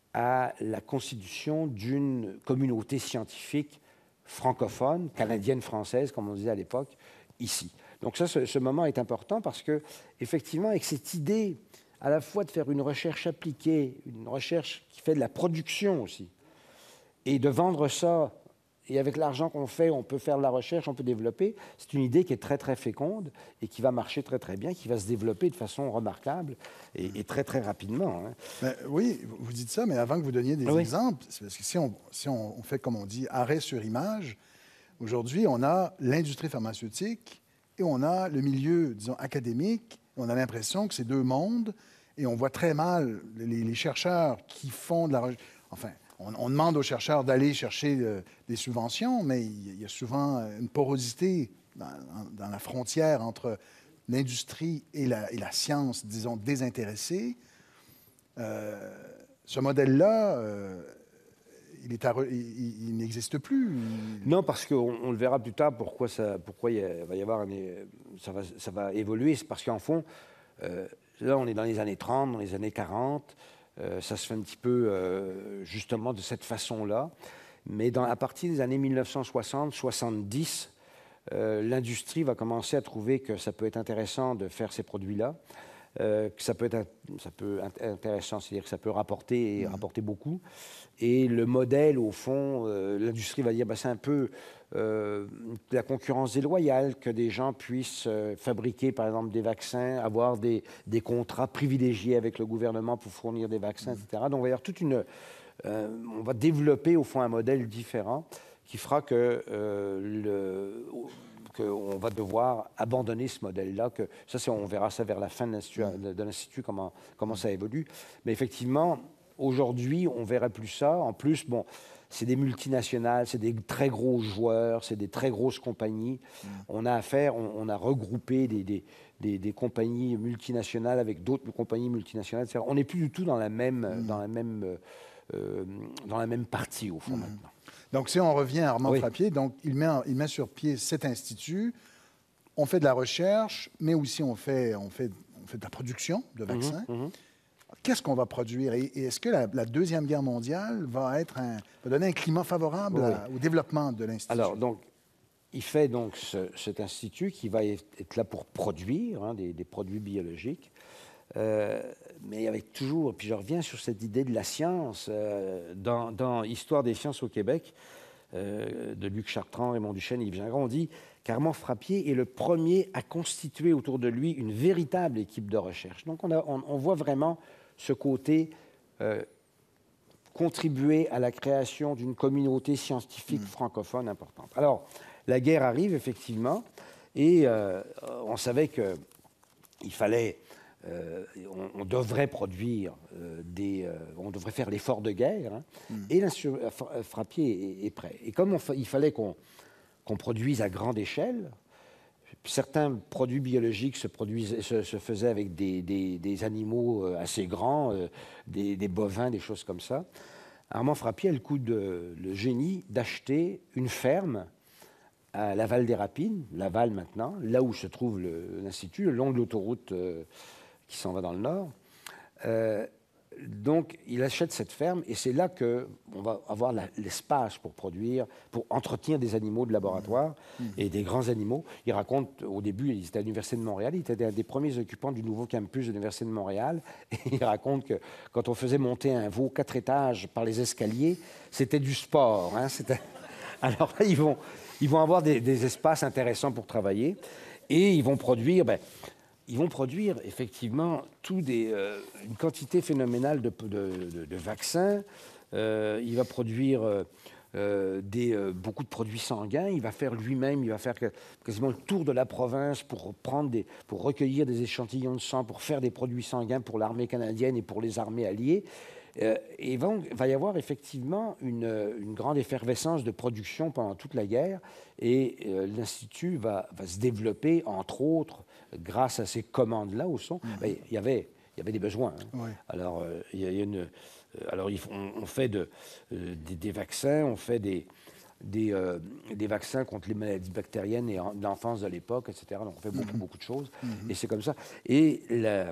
à la constitution d'une communauté scientifique francophone, canadienne-française, comme on disait à l'époque, ici. Donc ça, ce, ce moment est important parce que, effectivement, avec cette idée à la fois de faire une recherche appliquée, une recherche qui fait de la production aussi, et de vendre ça, et avec l'argent qu'on fait, on peut faire de la recherche, on peut développer, c'est une idée qui est très, très féconde et qui va marcher très, très bien, qui va se développer de façon remarquable et, et très, très rapidement. Hein. Ben, oui, vous dites ça, mais avant que vous donniez des oui. exemples, c'est parce que si on, si on fait, comme on dit, arrêt sur image, aujourd'hui, on a l'industrie pharmaceutique et on a le milieu, disons, académique. On a l'impression que c'est deux mondes et on voit très mal les, les chercheurs qui font de la recherche. Enfin, on, on demande aux chercheurs d'aller chercher euh, des subventions, mais il y a souvent une porosité dans, dans la frontière entre l'industrie et la, et la science, disons, désintéressée. Euh, ce modèle-là, euh, il, est à, il, il n'existe plus. Non, parce qu'on on le verra plus tard pourquoi, ça, pourquoi il, y a, il va y avoir un, ça, va, ça va évoluer. C'est parce qu'en fond, euh, là, on est dans les années trente, dans les années quarante. Euh, ça se fait un petit peu euh, justement de cette façon-là. Mais dans, à partir des années mille neuf cent soixante soixante-dix, euh, l'industrie va commencer à trouver que ça peut être intéressant de faire ces produits-là. Euh, que ça peut être ça peut être intéressant, c'est-à-dire que ça peut rapporter, et mmh. rapporter beaucoup. Et le modèle, au fond, euh, l'industrie va dire, bah, c'est un peu euh, la concurrence déloyale, que des gens puissent euh, fabriquer, par exemple, des vaccins, avoir des, des contrats privilégiés avec le gouvernement pour fournir des vaccins, mmh. et cetera. Donc, on va y avoir toute une... Euh, on va développer, au fond, un modèle différent qui fera que euh, le... qu'on va devoir abandonner ce modèle-là. Que ça, c'est, on verra ça vers la fin de l'Institut, de l'Institut comment, comment ça évolue. Mais effectivement, aujourd'hui, on ne verra plus ça. En plus, bon, c'est des multinationales, c'est des très gros joueurs, c'est des très grosses compagnies. Mm. On a affaire, on, on a regroupé des, des, des, des compagnies multinationales avec d'autres compagnies multinationales. C'est-à-dire, on n'est plus du tout dans la même, mm. dans la même, euh, dans la même partie, au fond, mm. maintenant. Donc, si on revient à Armand oui. Frappier, donc il met, en, il met sur pied cet institut. On fait de la recherche, mais aussi on fait, on fait, on fait de la production de vaccins. Mmh, mmh. Qu'est-ce qu'on va produire? Et, et est-ce que la, la Deuxième Guerre mondiale va, être un, va donner un climat favorable oui. à, au développement de l'Institut? Alors, donc, il fait donc ce, cet institut qui va être là pour produire hein, des, des produits biologiques. Euh, mais avec toujours, puis je reviens sur cette idée de la science, euh, dans, dans Histoire des sciences au Québec, euh, de Luc Chartrand, Raymond Duchesne et Yves Gingras, on dit qu'Armand Frappier est le premier à constituer autour de lui une véritable équipe de recherche. Donc on, a, on, on voit vraiment ce côté euh, contribuer à la création d'une communauté scientifique mmh. francophone importante. Alors, la guerre arrive effectivement, et euh, on savait qu'il fallait... Euh, on, on devrait produire euh, des... Euh, on devrait faire l'effort de guerre, hein, mmh. et l'Institut Frappier est, est prêt. Et comme on fa- il fallait qu'on, qu'on produise à grande échelle, certains produits biologiques se, produisent, se, se faisaient avec des, des, des animaux assez grands, euh, des, des bovins, des choses comme ça. Armand Frappier a le coup de le génie d'acheter une ferme à Laval-des-Rapines, Laval maintenant, là où se trouve l'Institut, le, le long de l'autoroute euh, qui s'en va dans le nord. Euh, donc, il achète cette ferme et c'est là qu'on va avoir l'espace pour produire, pour entretenir des animaux de laboratoire mmh. et des grands animaux. Il raconte, au début, il était à l'Université de Montréal, il était un des premiers occupants du nouveau campus de l'Université de Montréal. Et il raconte que quand on faisait monter un veau quatre étages par les escaliers, c'était du sport. Hein, alors là, ils vont, ils vont avoir des, des espaces intéressants pour travailler et ils vont produire... Ben, Ils vont produire effectivement tout des, euh, une quantité phénoménale de, de, de, de vaccins. Euh, il va produire euh, des, euh, beaucoup de produits sanguins. Il va faire lui-même, il va faire quasiment le tour de la province pour, prendre des, pour recueillir des échantillons de sang, pour faire des produits sanguins pour l'armée canadienne et pour les armées alliées. Euh, et il va, va y avoir effectivement une, une grande effervescence de production pendant toute la guerre. Et euh, l'Institut va, va se développer, entre autres, grâce à ces commandes-là au son. Mm-hmm. Ben, il y avait, il y avait des besoins. Hein. Oui. Alors, euh, il y a, il y a une, euh, alors il faut, on, on fait de, euh, des, des vaccins, on fait des, des, euh, des vaccins contre les maladies bactériennes et en, l'enfance de l'époque, et cetera. Donc, on fait beaucoup, mm-hmm. beaucoup de choses. Mm-hmm. Et c'est comme ça. Et la...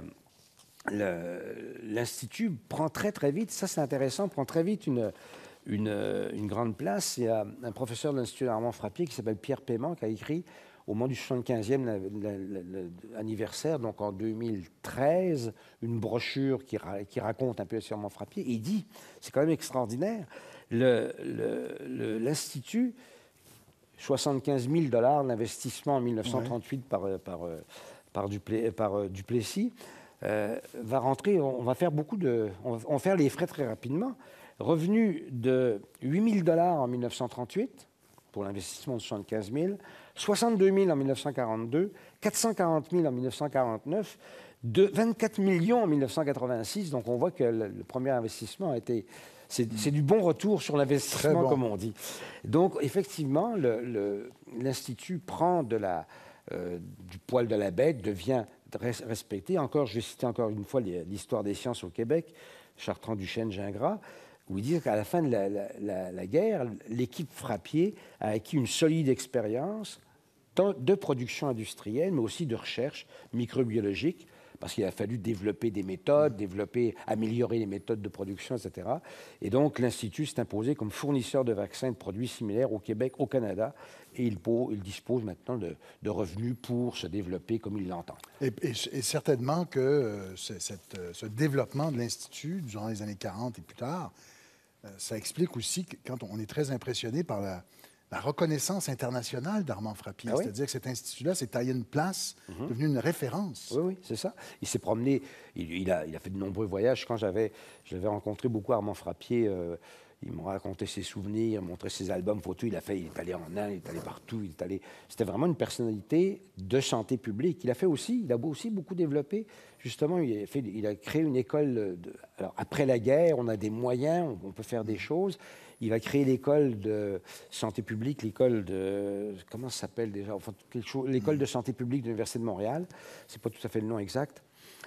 l'Institut prend très, très vite, ça c'est intéressant, prend très vite une, une, une grande place. Il y a un professeur de l'Institut Armand Frappier qui s'appelle Pierre Paiement qui a écrit, au moment du soixante-quinzième anniversaire, donc en deux mille treize, une brochure qui, ra qui raconte un peu sur Armand Frappier. Et il dit, c'est quand même extraordinaire, l'Institut, soixante-quinze mille dollars d'investissement en mille neuf cent trente-huit ouais. par, par, par, Duplé, par Duplessis, Euh, va rentrer, on va faire beaucoup de... On va, on va faire les frais très rapidement. Revenu de huit mille dollars en mille neuf cent trente-huit, pour l'investissement de soixante-quinze mille, soixante-deux mille en mille neuf cent quarante-deux, quatre cent quarante mille en mille neuf cent quarante-neuf, de vingt-quatre millions en mille neuf cent quatre-vingt-six. Donc on voit que le, le premier investissement a été... C'est mmh. du bon retour sur l'investissement, bon. Comme on dit. Donc effectivement, l'Institut prend de la, euh, du poil de la bête, devient... respecté. Encore, je vais citer encore une fois l'histoire des sciences au Québec, Chartrand, Duchesne, Gingras, où il dit qu'à la fin de la, la, la, la guerre, l'équipe Frappier a acquis une solide expérience de production industrielle, mais aussi de recherche microbiologique, parce qu'il a fallu développer des méthodes, développer, améliorer les méthodes de production, et cetera. Et donc, l'Institut s'est imposé comme fournisseur de vaccins et de produits similaires au Québec, au Canada, et il, il dispose maintenant de, de revenus pour se développer comme il l'entend. Et, et, et certainement que euh, ce, cette, ce développement de l'Institut durant les années quarante et plus tard, euh, ça explique aussi que quand on est très impressionné par la, la reconnaissance internationale d'Armand Frappier. Ah oui? C'est-à-dire que cet institut-là s'est taillé une place, mm-hmm. devenu une référence. Oui, oui, c'est ça. Il s'est promené, il, il, a, il a fait de nombreux voyages. Quand j'avais rencontré beaucoup Armand Frappier, euh, il m'a raconté ses souvenirs, montré ses albums photos. Il a fait, il est allé en Inde, il est allé partout. Il est allé. C'était vraiment une personnalité de santé publique. Il a fait aussi, il a aussi beaucoup développé. Justement, il a, fait, il a créé une école. De, alors après la guerre, on a des moyens, on, on peut faire des choses. Il va créer l'école de santé publique, l'école de... Comment ça s'appelle déjà? Enfin, quelque chose, l'école de santé publique de l'Université de Montréal. C'est pas tout à fait le nom exact.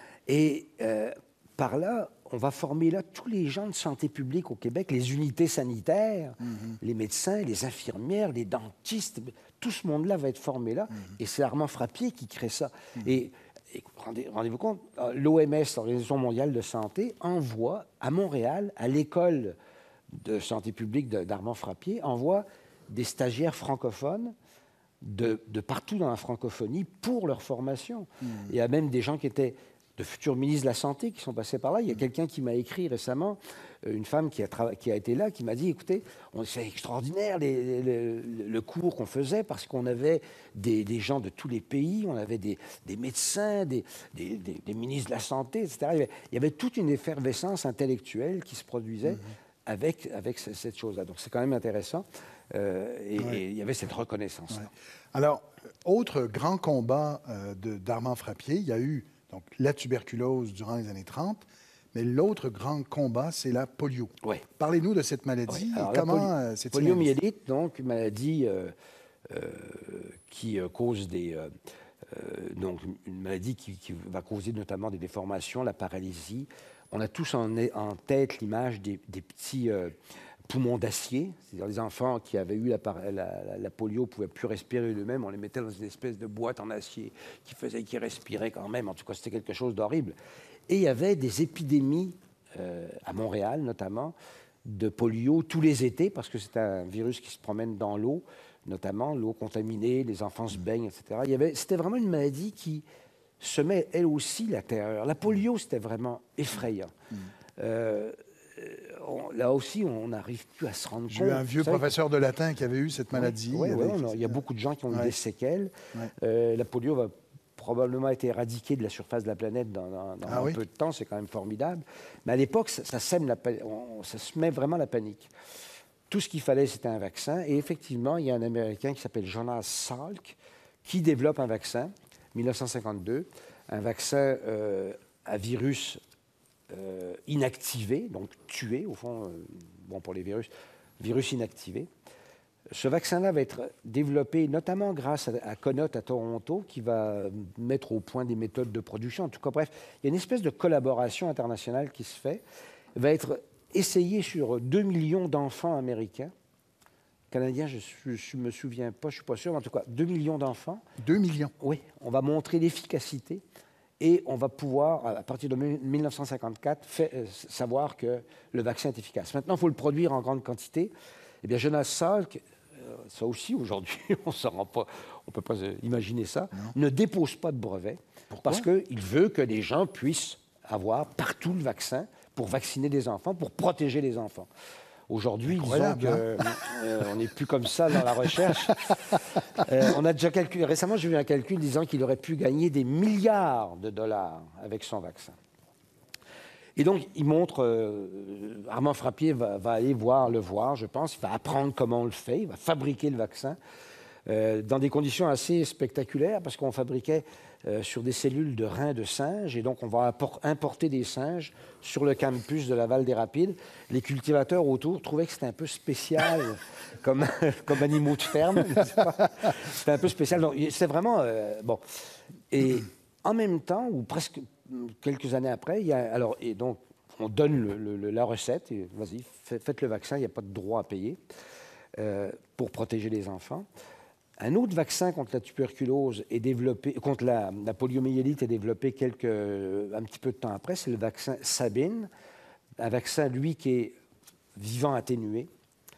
Et euh, par là, on va former là tous les gens de santé publique au Québec, les unités sanitaires, mm-hmm. les médecins, les infirmières, les dentistes. Tout ce monde-là va être formé là. Mm-hmm. Et c'est Armand Frappier qui crée ça. Mm-hmm. Et, et rendez, rendez-vous compte, l'O M S, l'Organisation mondiale de santé, envoie à Montréal, à l'école de santé publique d'Armand Frappier, envoie des stagiaires francophones de, de partout dans la francophonie pour leur formation. Mmh. Il y a même des gens qui étaient de futurs ministres de la Santé qui sont passés par là. Il y a mmh. quelqu'un qui m'a écrit récemment, une femme qui a, qui a été là, qui m'a dit, écoutez, c'est extraordinaire les, les, le, le cours qu'on faisait parce qu'on avait des, des gens de tous les pays, on avait des, des médecins, des, des, des, des ministres de la Santé, et cetera. Il y avait, il y avait toute une effervescence intellectuelle qui se produisait mmh. avec, avec cette chose-là. Donc c'est quand même intéressant. Euh, et, ouais. et il y avait cette reconnaissance. Ouais. Alors, autre grand combat euh, d'Armand Frappier, il y a eu donc, la tuberculose durant les années trente, mais l'autre grand combat, c'est la polio. Ouais. Parlez-nous de cette maladie. Ouais. Alors, et comment euh, c'est poliomyélite, donc une maladie euh, euh, qui euh, cause des... Euh, Euh, donc une maladie qui, qui va causer notamment des déformations, la paralysie. On a tous en, en tête l'image des, des petits euh, poumons d'acier, c'est-à-dire les enfants qui avaient eu la, la, la, la polio ne pouvaient plus respirer eux-mêmes, on les mettait dans une espèce de boîte en acier qui faisait qu'ils respiraient quand même. En tout cas, c'était quelque chose d'horrible. Et il y avait des épidémies, euh, à Montréal notamment, de polio tous les étés, parce que c'est un virus qui se promène dans l'eau, notamment l'eau contaminée, les enfants se baignent, et cetera. Il y avait, c'était vraiment une maladie qui semait, elle aussi, la terreur. La polio, c'était vraiment effrayant. Mmh. Euh, on, là aussi, on n'arrive plus à se rendre compte. J'ai eu un vieux professeur de latin qui avait eu cette maladie. Oui, oui, ouais, il y a beaucoup de gens qui ont ouais. eu des séquelles. Ouais. Euh, la polio va probablement été éradiquée de la surface de la planète dans, dans, dans ah, un oui? peu de temps, c'est quand même formidable. Mais à l'époque, ça, ça, sème la, on, ça se met vraiment la panique. Tout ce qu'il fallait, c'était un vaccin. Et effectivement, il y a un Américain qui s'appelle Jonas Salk qui développe un vaccin, mille neuf cent cinquante-deux, un vaccin euh, à virus euh, inactivé, donc tué, au fond, euh, bon, pour les virus, virus inactivé. Ce vaccin-là va être développé notamment grâce à, à Connaught à Toronto, qui va mettre au point des méthodes de production. En tout cas, bref, il y a une espèce de collaboration internationale qui se fait. Il va être essayé sur deux millions d'enfants américains. Canadiens, je ne me souviens pas, je ne suis pas sûr, mais en tout cas, deux millions d'enfants. deux millions? Oui, on va montrer l'efficacité et on va pouvoir, à partir de mille neuf cent cinquante-quatre, fait, euh, savoir que le vaccin est efficace. Maintenant, il faut le produire en grande quantité. Eh bien, Jonas Salk, ça aussi, aujourd'hui, on ne peut pas imaginer ça, non. ne dépose pas de brevet. Pourquoi? Parce qu'il veut que les gens puissent avoir partout le vaccin pour vacciner des enfants, pour protéger les enfants. Aujourd'hui, disons qu'on euh, n'est plus comme ça dans la recherche. euh, on a déjà calculé, récemment, j'ai vu un calcul disant qu'il aurait pu gagner des milliards de dollars avec son vaccin. Et donc, il montre, euh, Armand Frappier va, va aller voir, le voir, je pense, il va apprendre comment on le fait, il va fabriquer le vaccin euh, dans des conditions assez spectaculaires, parce qu'on fabriquait euh, sur des cellules de reins de singe, et donc on va importer des singes sur le campus de Laval-des-Rapides. Les cultivateurs autour trouvaient que c'était un peu spécial comme, comme animaux de ferme, n'est-ce pas? C'était un peu spécial. Donc, c'est vraiment... Euh, bon. Et en même temps, ou presque... quelques années après, il y a, alors, et donc, on donne le, le, la recette, et vas-y, faites le vaccin, il n'y a pas de droit à payer euh, pour protéger les enfants. Un autre vaccin contre la tuberculose est développé, contre la, la poliomyélite est développé quelques, un petit peu de temps après, c'est le vaccin Sabin, un vaccin, lui, qui est vivant atténué.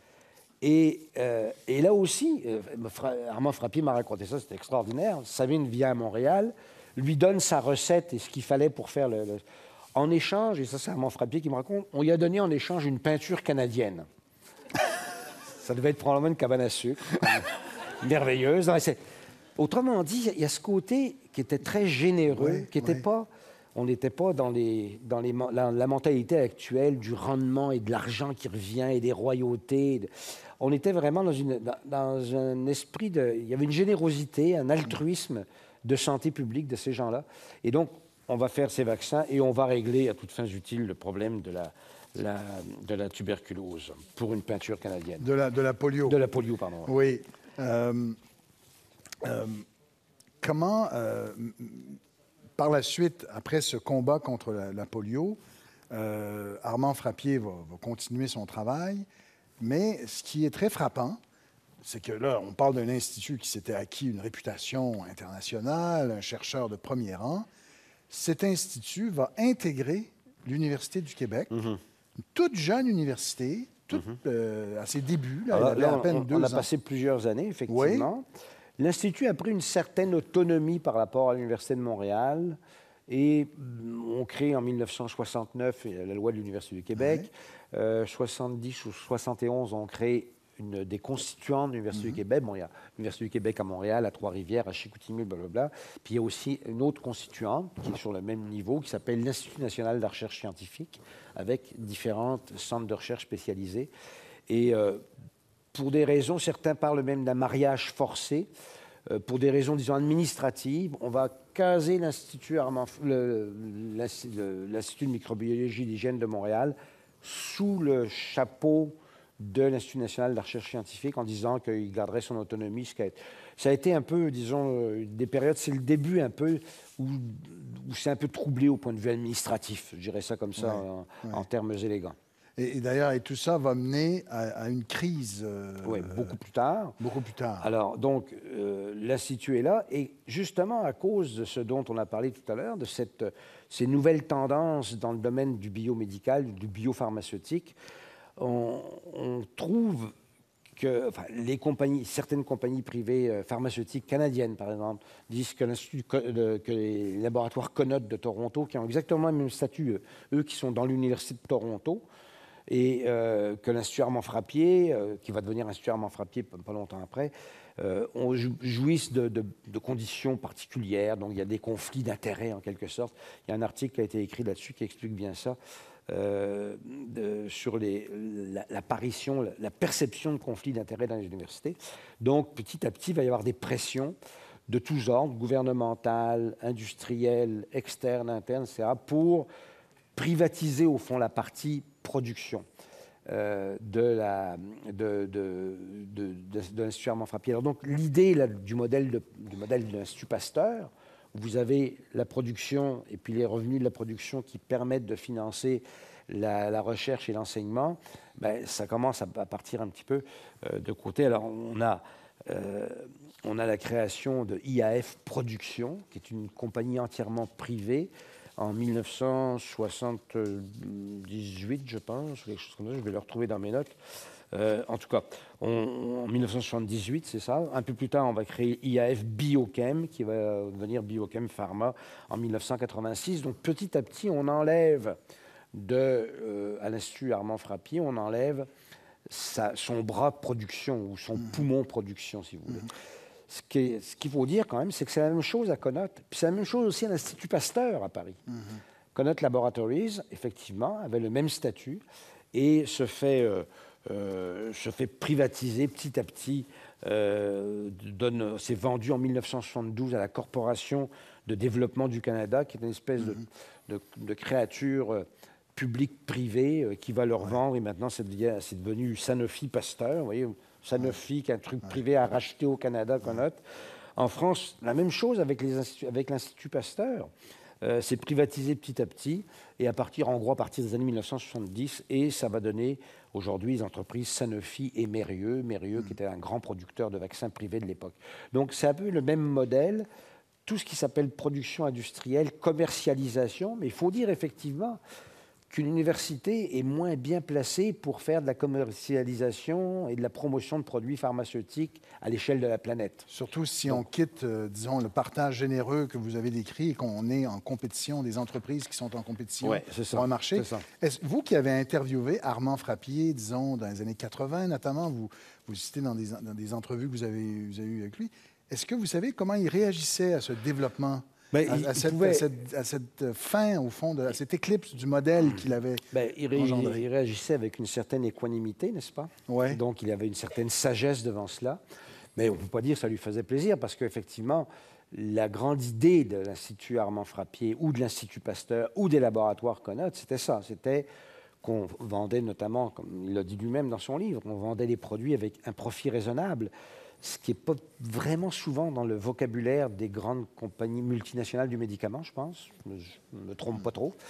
Et, euh, et là aussi, euh, Armand Frappier m'a raconté ça, c'était extraordinaire. Sabin vient à Montréal, lui donne sa recette et ce qu'il fallait pour faire le, le... En échange, et ça c'est Armand Frappier qui me raconte, on lui a donné en échange une peinture canadienne. Ça devait être probablement une cabane à sucre. Merveilleuse. Non, autrement dit, il y a ce côté qui était très généreux, oui, qui n'était oui. pas... On n'était pas dans, les, dans les, la, la mentalité actuelle du rendement et de l'argent qui revient et des royautés. On était vraiment dans, une, dans, dans un esprit de... Il y avait une générosité, un altruisme de santé publique de ces gens-là. Et donc, on va faire ces vaccins et on va régler à toutes fins utiles le problème de la, la, de la tuberculose pour une peinture canadienne. De la, de la polio. De la polio, pardon. Oui. Euh, euh, comment, euh, par la suite, après ce combat contre la, la polio, euh, Armand Frappier va, va continuer son travail, mais ce qui est très frappant, c'est que là, on parle d'un institut qui s'était acquis une réputation internationale, un chercheur de premier rang. Cet institut va intégrer l'Université du Québec, mm-hmm. une toute jeune université, toute, mm-hmm. euh, à ses débuts, là, Alors, elle avait là, à peine on, deux on ans. a passé plusieurs années, effectivement. Oui. L'Institut a pris une certaine autonomie par rapport à l'Université de Montréal et on crée en mille neuf cent soixante-neuf la loi de l'Université du Québec. Oui. Euh, soixante-dix ou soixante et onze, on crée une des constituants de l'Université mm-hmm. du Québec. Bon, il y a l'Université du Québec à Montréal, à Trois-Rivières, à Chicoutimi, blablabla. Puis il y a aussi une autre constituante qui est sur le même niveau, qui s'appelle l'Institut national de la recherche scientifique, avec différents centres de recherche spécialisés. Et euh, pour des raisons, certains parlent même d'un mariage forcé, euh, pour des raisons, disons, administratives, on va caser l'Institut Armand, le, l'Institut de microbiologie et d'hygiène de Montréal sous le chapeau de l'Institut national de la recherche scientifique en disant qu'il garderait son autonomie. Ce ça a été un peu, disons, euh, des périodes, c'est le début un peu où, où c'est un peu troublé au point de vue administratif, je dirais ça comme ça, Ouais, en, ouais. en termes élégants. Et, et d'ailleurs, et tout ça va mener à, à une crise euh, Oui, beaucoup plus tard. beaucoup plus tard. Alors, donc, euh, l'Institut est là, et justement à cause de ce dont on a parlé tout à l'heure, de cette, ces nouvelles tendances dans le domaine du biomédical, du biopharmaceutique, on, on trouve que enfin, les compagnies, certaines compagnies privées euh, pharmaceutiques canadiennes, par exemple, disent que, l'Institut, que les laboratoires Conot de Toronto, qui ont exactement le même statut, eux, eux qui sont dans l'Université de Toronto, et euh, que l'Institut Armand Frappier, euh, qui va devenir l'Institut Armand Frappier pas longtemps après, euh, on jouissent de, de, de conditions particulières. Donc il y a des conflits d'intérêts en quelque sorte. Il y a un article qui a été écrit là-dessus qui explique bien ça, euh, de, sur l'apparition, la, la perception de conflits d'intérêts dans les universités. Donc petit à petit, il va y avoir des pressions de tous ordres, gouvernementales, industrielles, externes, internes, et cetera, pour privatiser au fond la partie production euh, de la de, de, de, de, de l'Institut Armand Frappier. Alors donc l'idée du modèle de, du modèle de l'Institut Pasteur, où vous avez la production et puis les revenus de la production qui permettent de financer la, la recherche et l'enseignement, ben, ça commence à, à partir un petit peu euh, de côté. Alors on a euh, on a la création de I A F Production, qui est une compagnie entièrement privée, en mille neuf cent soixante-dix-huit, je pense, quelque chose comme ça, je vais le retrouver dans mes notes. Euh, en tout cas, on, en mille neuf cent soixante-dix-huit, c'est ça. Un peu plus tard, on va créer I A F Biochem, qui va devenir Biochem Pharma en mille neuf cent quatre-vingt-six. Donc petit à petit, on enlève de, euh, à l'Institut Armand Frappier, on enlève sa, son bras production ou son mmh. poumon production, si vous voulez. Mmh. Ce qu'il qu faut dire quand même, c'est que c'est la même chose à Conot. Puis c'est la même chose aussi à l'Institut Pasteur à Paris. Mm-hmm. Conot Laboratories, effectivement, avait le même statut et se fait, euh, euh, se fait privatiser petit à petit. Euh, c'est vendu en mille neuf cent soixante-douze à la Corporation de développement du Canada, qui est une espèce mm-hmm. de, de, de créature euh, publique-privée euh, qui va leur ouais. vendre. Et maintenant, c'est devenu Sanofi Pasteur, vous voyez. Sanofi, qui est un truc privé à racheter au Canada, Conot. En France, la même chose avec l'Institut Pasteur. Euh, c'est privatisé petit à petit, et à partir, en gros, à partir des années mille neuf cent soixante-dix, et ça va donner aujourd'hui les entreprises Sanofi et Mérieux, Mérieux mmh. qui était un grand producteur de vaccins privés de l'époque. Donc c'est un peu le même modèle, tout ce qui s'appelle production industrielle, commercialisation, mais il faut dire effectivement qu'une université est moins bien placée pour faire de la commercialisation et de la promotion de produits pharmaceutiques à l'échelle de la planète. Surtout si Donc, on quitte, euh, disons, le partage généreux que vous avez décrit et qu'on est en compétition, des entreprises qui sont en compétition ouais, pour ça, un marché. Est-ce, vous qui avez interviewé Armand Frappier, disons, dans les années quatre-vingt notamment, vous, vous citez dans des, dans des entrevues que vous avez, vous avez eues avec lui, est-ce que vous savez comment il réagissait à ce développement? Ben, à, il, à, cette, pouvait... à, cette, à cette fin, au fond, de, à cette éclipse du modèle qu'il avait ben, il, ré, engendré. Il réagissait avec une certaine équanimité, n'est-ce pas? Ouais. Donc, il avait une certaine sagesse devant cela. Mais on ne peut pas dire que ça lui faisait plaisir, parce qu'effectivement, la grande idée de l'Institut Armand Frappier ou de l'Institut Pasteur ou des laboratoires Conot, c'était ça. C'était qu'on vendait notamment, comme il l'a dit lui-même dans son livre, on vendait les produits avec un profit raisonnable, ce qui n'est pas vraiment souvent dans le vocabulaire des grandes compagnies multinationales du médicament, je pense. Je ne me trompe pas trop.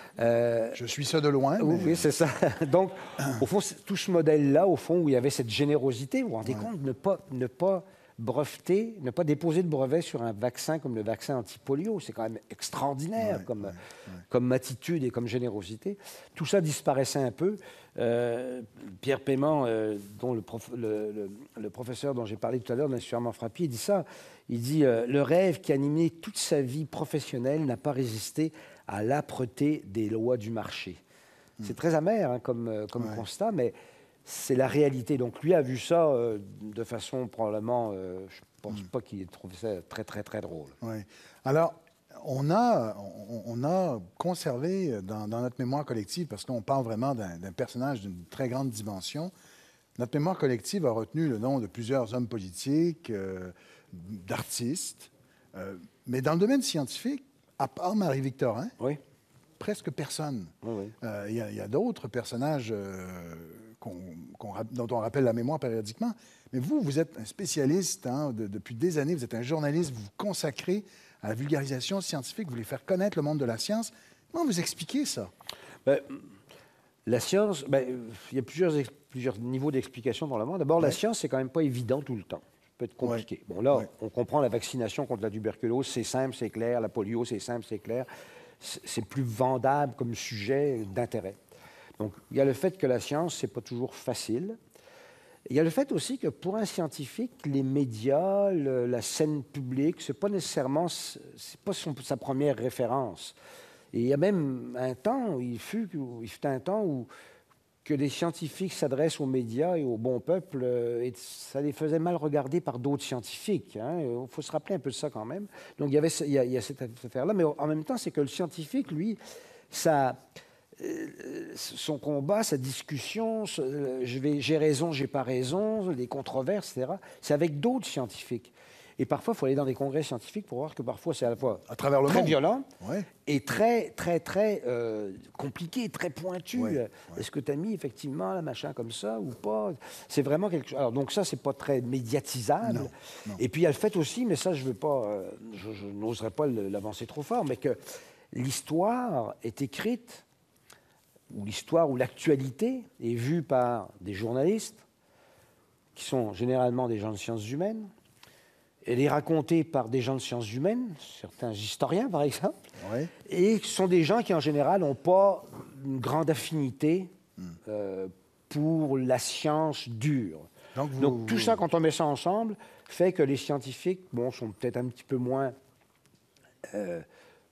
Euh, je suis ça de loin. Oui, mais... oui c'est ça. Donc, au fond, tout ce modèle-là, au fond, où il y avait cette générosité, vous vous rendez ouais. compte, ne pas, ne pas breveter, ne pas déposer de brevet sur un vaccin comme le vaccin anti-polio, c'est quand même extraordinaire ouais, comme, ouais, ouais. comme attitude et comme générosité. Tout ça disparaissait un peu. Euh, Pierre Paiement, euh, dont le, prof, le, le, le professeur dont j'ai parlé tout à l'heure, de l'Institut Armand Frappier, il dit ça. Il dit euh, « Le rêve qui animait toute sa vie professionnelle n'a pas résisté à l'âpreté des lois du marché. Mmh. » C'est très amer hein, comme, comme ouais. constat, mais c'est la réalité. Donc lui a vu ça euh, de façon probablement, euh, je ne pense mmh. pas qu'il ait trouvé ça très, très, très drôle. Oui. Alors, on a, on, on a conservé dans, dans notre mémoire collective, parce qu'on parle vraiment d'un personnage d'une très grande dimension, notre mémoire collective a retenu le nom de plusieurs hommes politiques, euh, d'artistes, euh, mais dans le domaine scientifique, à part Marie-Victorin, oui. presque personne. Il oui, oui. euh, y a, y a d'autres personnages euh, qu'on, qu'on, dont on rappelle la mémoire périodiquement. Mais vous, vous êtes un spécialiste hein, de, depuis des années, vous êtes un journaliste, vous vous consacrez à la vulgarisation scientifique, vous voulez faire connaître le monde de la science. Comment vous expliquez ça? Ben, la science, ben, il y a plusieurs, plusieurs niveaux d'explication dans le monde. D'abord, ouais. la science, c'est quand même pas évident tout le temps. Ça peut être compliqué. Ouais. Bon, là, ouais. on comprend la vaccination contre la tuberculose, c'est simple, c'est clair. La polio, c'est simple, c'est clair. C'est plus vendable comme sujet d'intérêt. Donc, il y a le fait que la science, c'est pas toujours facile. Il y a le fait aussi que pour un scientifique, les médias, le, la scène publique, c'est pas nécessairement, c'est pas son, sa première référence. Et il y a même un temps, il fut, il fut un temps où que des scientifiques s'adressent aux médias et au bon peuple, et ça les faisait mal regarder par d'autres scientifiques. Hein. Il faut se rappeler un peu de ça quand même. Donc il y avait, il y a, il y a cette affaire-là, mais en même temps, c'est que le scientifique, lui, ça, euh, son combat, sa discussion, je vais, j'ai raison, j'ai pas raison, les controverses, et cetera, c'est avec d'autres scientifiques. Et parfois, il faut aller dans des congrès scientifiques pour voir que parfois, c'est à la fois à travers le très monde. violent ouais. et très, très, très euh, compliqué, très pointu. Ouais, ouais. Est-ce que tu as mis effectivement la machin comme ça ou pas? C'est vraiment quelque chose. Alors, donc ça, c'est pas très médiatisable. Non, non. Et puis, il y a le fait aussi, mais ça, je veux pas, euh, je, je n'oserais pas l'avancer trop fort, mais que l'histoire est écrite, ou l'histoire ou l'actualité est vue par des journalistes qui sont généralement des gens de sciences humaines. Elle est racontée par des gens de sciences humaines, certains historiens par exemple, oui. et ce sont des gens qui en général n'ont pas une grande affinité mm. euh, pour la science dure. Donc, vous, Donc tout vous... ça, quand on met ça ensemble, fait que les scientifiques bon, sont peut-être un petit peu moins euh,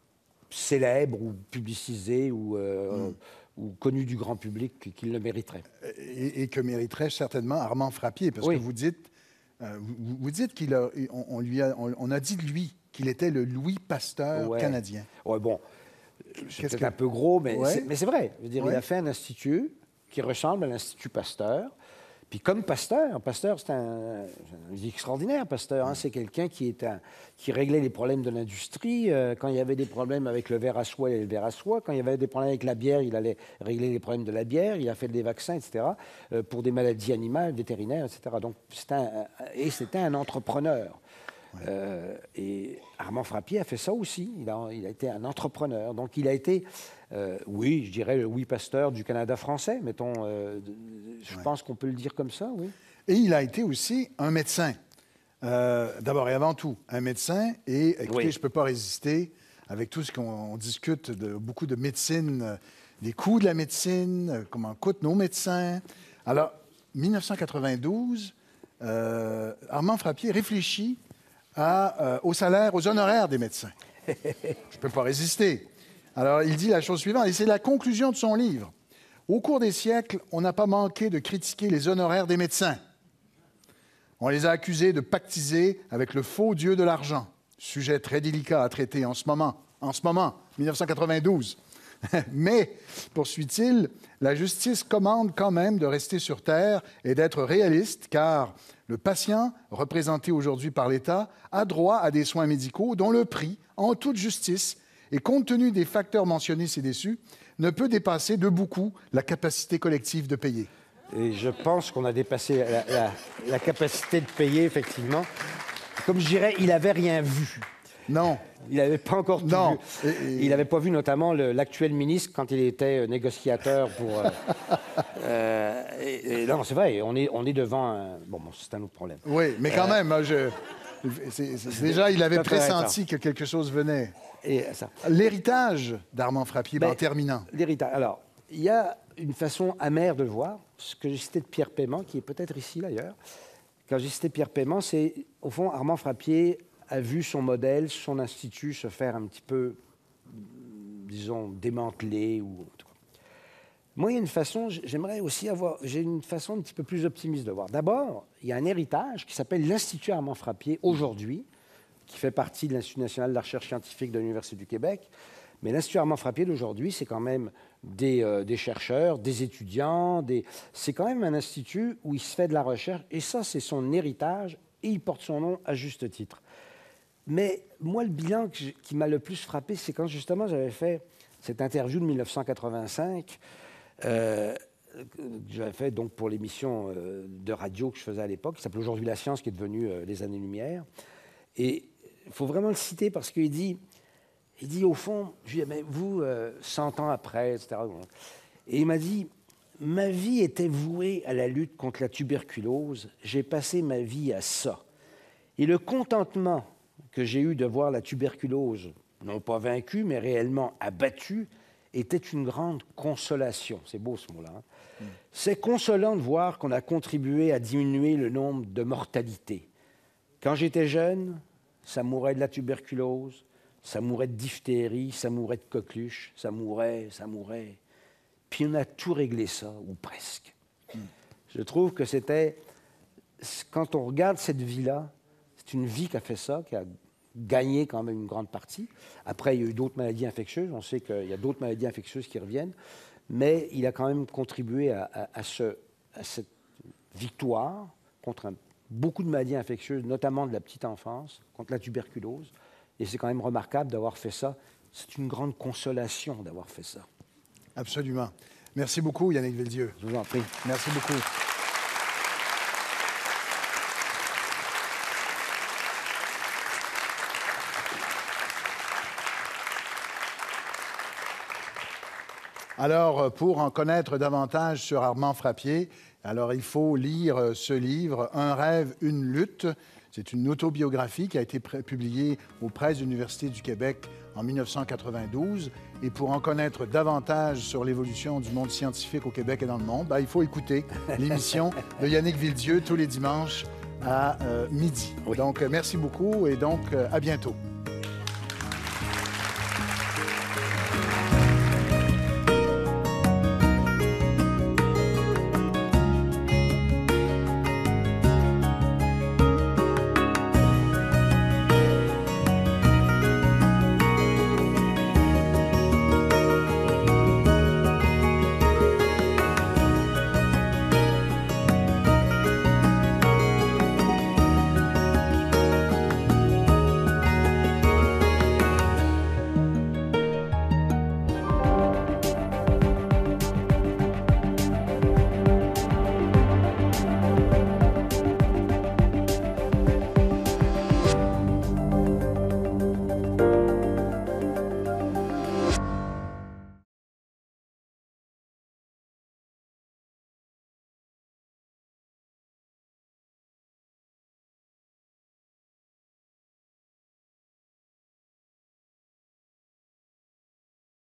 célèbres ou publicisés ou, euh, mm. ou connus du grand public qu'ils le mériteraient. Et, et que mériterait certainement Armand Frappier, parce oui. que vous dites... Euh, vous, vous dites qu'il a, on, on lui a, on, on a dit de lui qu'il était le Louis Pasteur ouais. canadien. Oui, bon, c'est peut-être que... un peu gros, mais ouais. c'est vrai. Je veux dire, ouais. il a fait un institut qui ressemble à l'Institut Pasteur. Puis comme Pasteur, Pasteur, c'est un, un extraordinaire, Pasteur. Hein, c'est quelqu'un qui, est un, qui réglait les problèmes de l'industrie. Euh, quand il y avait des problèmes avec le verre à soie, il allait le verre à soie. Quand il y avait des problèmes avec la bière, il allait régler les problèmes de la bière. Il a fait des vaccins, et cetera, euh, pour des maladies animales, vétérinaires, et cetera. Donc, c'était un, et c'était un entrepreneur. Ouais. Euh, et Armand Frappier a fait ça aussi. Il a, il a été un entrepreneur. Donc, il a été... Euh, oui, je dirais le Louis Pasteur du Canada français, mettons. Euh, je ouais. pense qu'on peut le dire comme ça, oui. Et il a été aussi un médecin. Euh, D'abord et avant tout, un médecin. Et écoutez, oui. je ne peux pas résister avec tout ce qu'on discute de beaucoup de médecine, les coûts de la médecine, comment coûtent nos médecins. Alors, mille neuf cent quatre-vingt-douze, euh, Armand Frappier réfléchit à, euh, au salaire, aux honoraires des médecins. Je ne peux pas résister. Alors, il dit la chose suivante, et c'est la conclusion de son livre. Au cours des siècles, on n'a pas manqué de critiquer les honoraires des médecins. On les a accusés de pactiser avec le faux dieu de l'argent. Sujet très délicat à traiter en ce moment, en ce moment, mille neuf cent quatre-vingt-douze. Mais, poursuit-il, la justice commande quand même de rester sur terre et d'être réaliste, car le patient, représenté aujourd'hui par l'État, a droit à des soins médicaux dont le prix, en toute justice, et compte tenu des facteurs mentionnés ci-dessus, ne peut dépasser de beaucoup la capacité collective de payer. Et je pense qu'on a dépassé la, la, la capacité de payer, effectivement. Comme je dirais, il n'avait rien vu. Non. Il n'avait pas encore tout non. vu. Et, et... Il n'avait pas vu notamment l'actuel ministre quand il était négociateur pour... Euh, euh, et, et non, c'est vrai, on est, on est devant... Un... Bon, bon c'est un autre problème. Oui, mais quand euh... même, je... c'est, c'est, déjà, il avait pressenti que quelque chose venait. L'héritage d'Armand Frappier, ben, en terminant. L'héritage. Alors, il y a une façon amère de le voir, ce que j'ai cité de Pierre Paiement, qui est peut-être ici d'ailleurs. Quand j'ai cité Pierre Paiement, c'est, au fond, Armand Frappier a vu son modèle, son institut se faire un petit peu, disons, démanteler. Ou... Moi, il y a une façon, j'aimerais aussi avoir, j'ai une façon un petit peu plus optimiste de voir. D'abord, il y a un héritage qui s'appelle l'Institut Armand Frappier, aujourd'hui, qui fait partie de l'Institut national de la recherche scientifique de l'Université du Québec. Mais l'Institut Armand Frappier d'aujourd'hui, c'est quand même des, euh, des chercheurs, des étudiants. Des... C'est quand même un institut où il se fait de la recherche. Et ça, c'est son héritage. Et il porte son nom à juste titre. Mais moi, le bilan que qui m'a le plus frappé, c'est quand justement j'avais fait cette interview de mille neuf cent quatre-vingt-cinq. Euh, j'avais fait donc pour l'émission euh, de radio que je faisais à l'époque, qui s'appelait Aujourd'hui la science, qui est devenue euh, Les Années-Lumière. Et il faut vraiment le citer parce qu'il dit, il dit au fond, je lui dis, mais vous, euh, cent ans après, et cetera. Et il m'a dit, ma vie était vouée à la lutte contre la tuberculose. J'ai passé ma vie à ça. Et le contentement que j'ai eu de voir la tuberculose, non pas vaincue, mais réellement abattue, était une grande consolation. C'est beau ce mot-là. Hein? Mm. C'est consolant de voir qu'on a contribué à diminuer le nombre de mortalités. Quand j'étais jeune, ça mourait de la tuberculose, ça mourait de diphtérie, ça mourait de coqueluche, ça mourait, ça mourait. Puis on a tout réglé ça, ou presque. Mm. Je trouve que c'était... Quand on regarde cette vie-là, c'est une vie qui a fait ça, qui a gagné quand même une grande partie. Après, il y a eu d'autres maladies infectieuses. On sait qu'il y a d'autres maladies infectieuses qui reviennent. Mais il a quand même contribué à, à, à, ce, à cette victoire contre un, beaucoup de maladies infectieuses, notamment de la petite enfance, contre la tuberculose. Et c'est quand même remarquable d'avoir fait ça. C'est une grande consolation d'avoir fait ça. Absolument. Merci beaucoup, Yannick Villedieu. Je vous en prie. Merci beaucoup. Alors, pour en connaître davantage sur Armand Frappier, alors il faut lire ce livre, Un rêve, une lutte. C'est une autobiographie qui a été publiée aux Presses de l'Université du Québec en mille neuf cent quatre-vingt-douze. Et pour en connaître davantage sur l'évolution du monde scientifique au Québec et dans le monde, ben, il faut écouter l'émission de Yannick Villedieu tous les dimanches à euh, midi. Oui. Donc, merci beaucoup et donc à bientôt.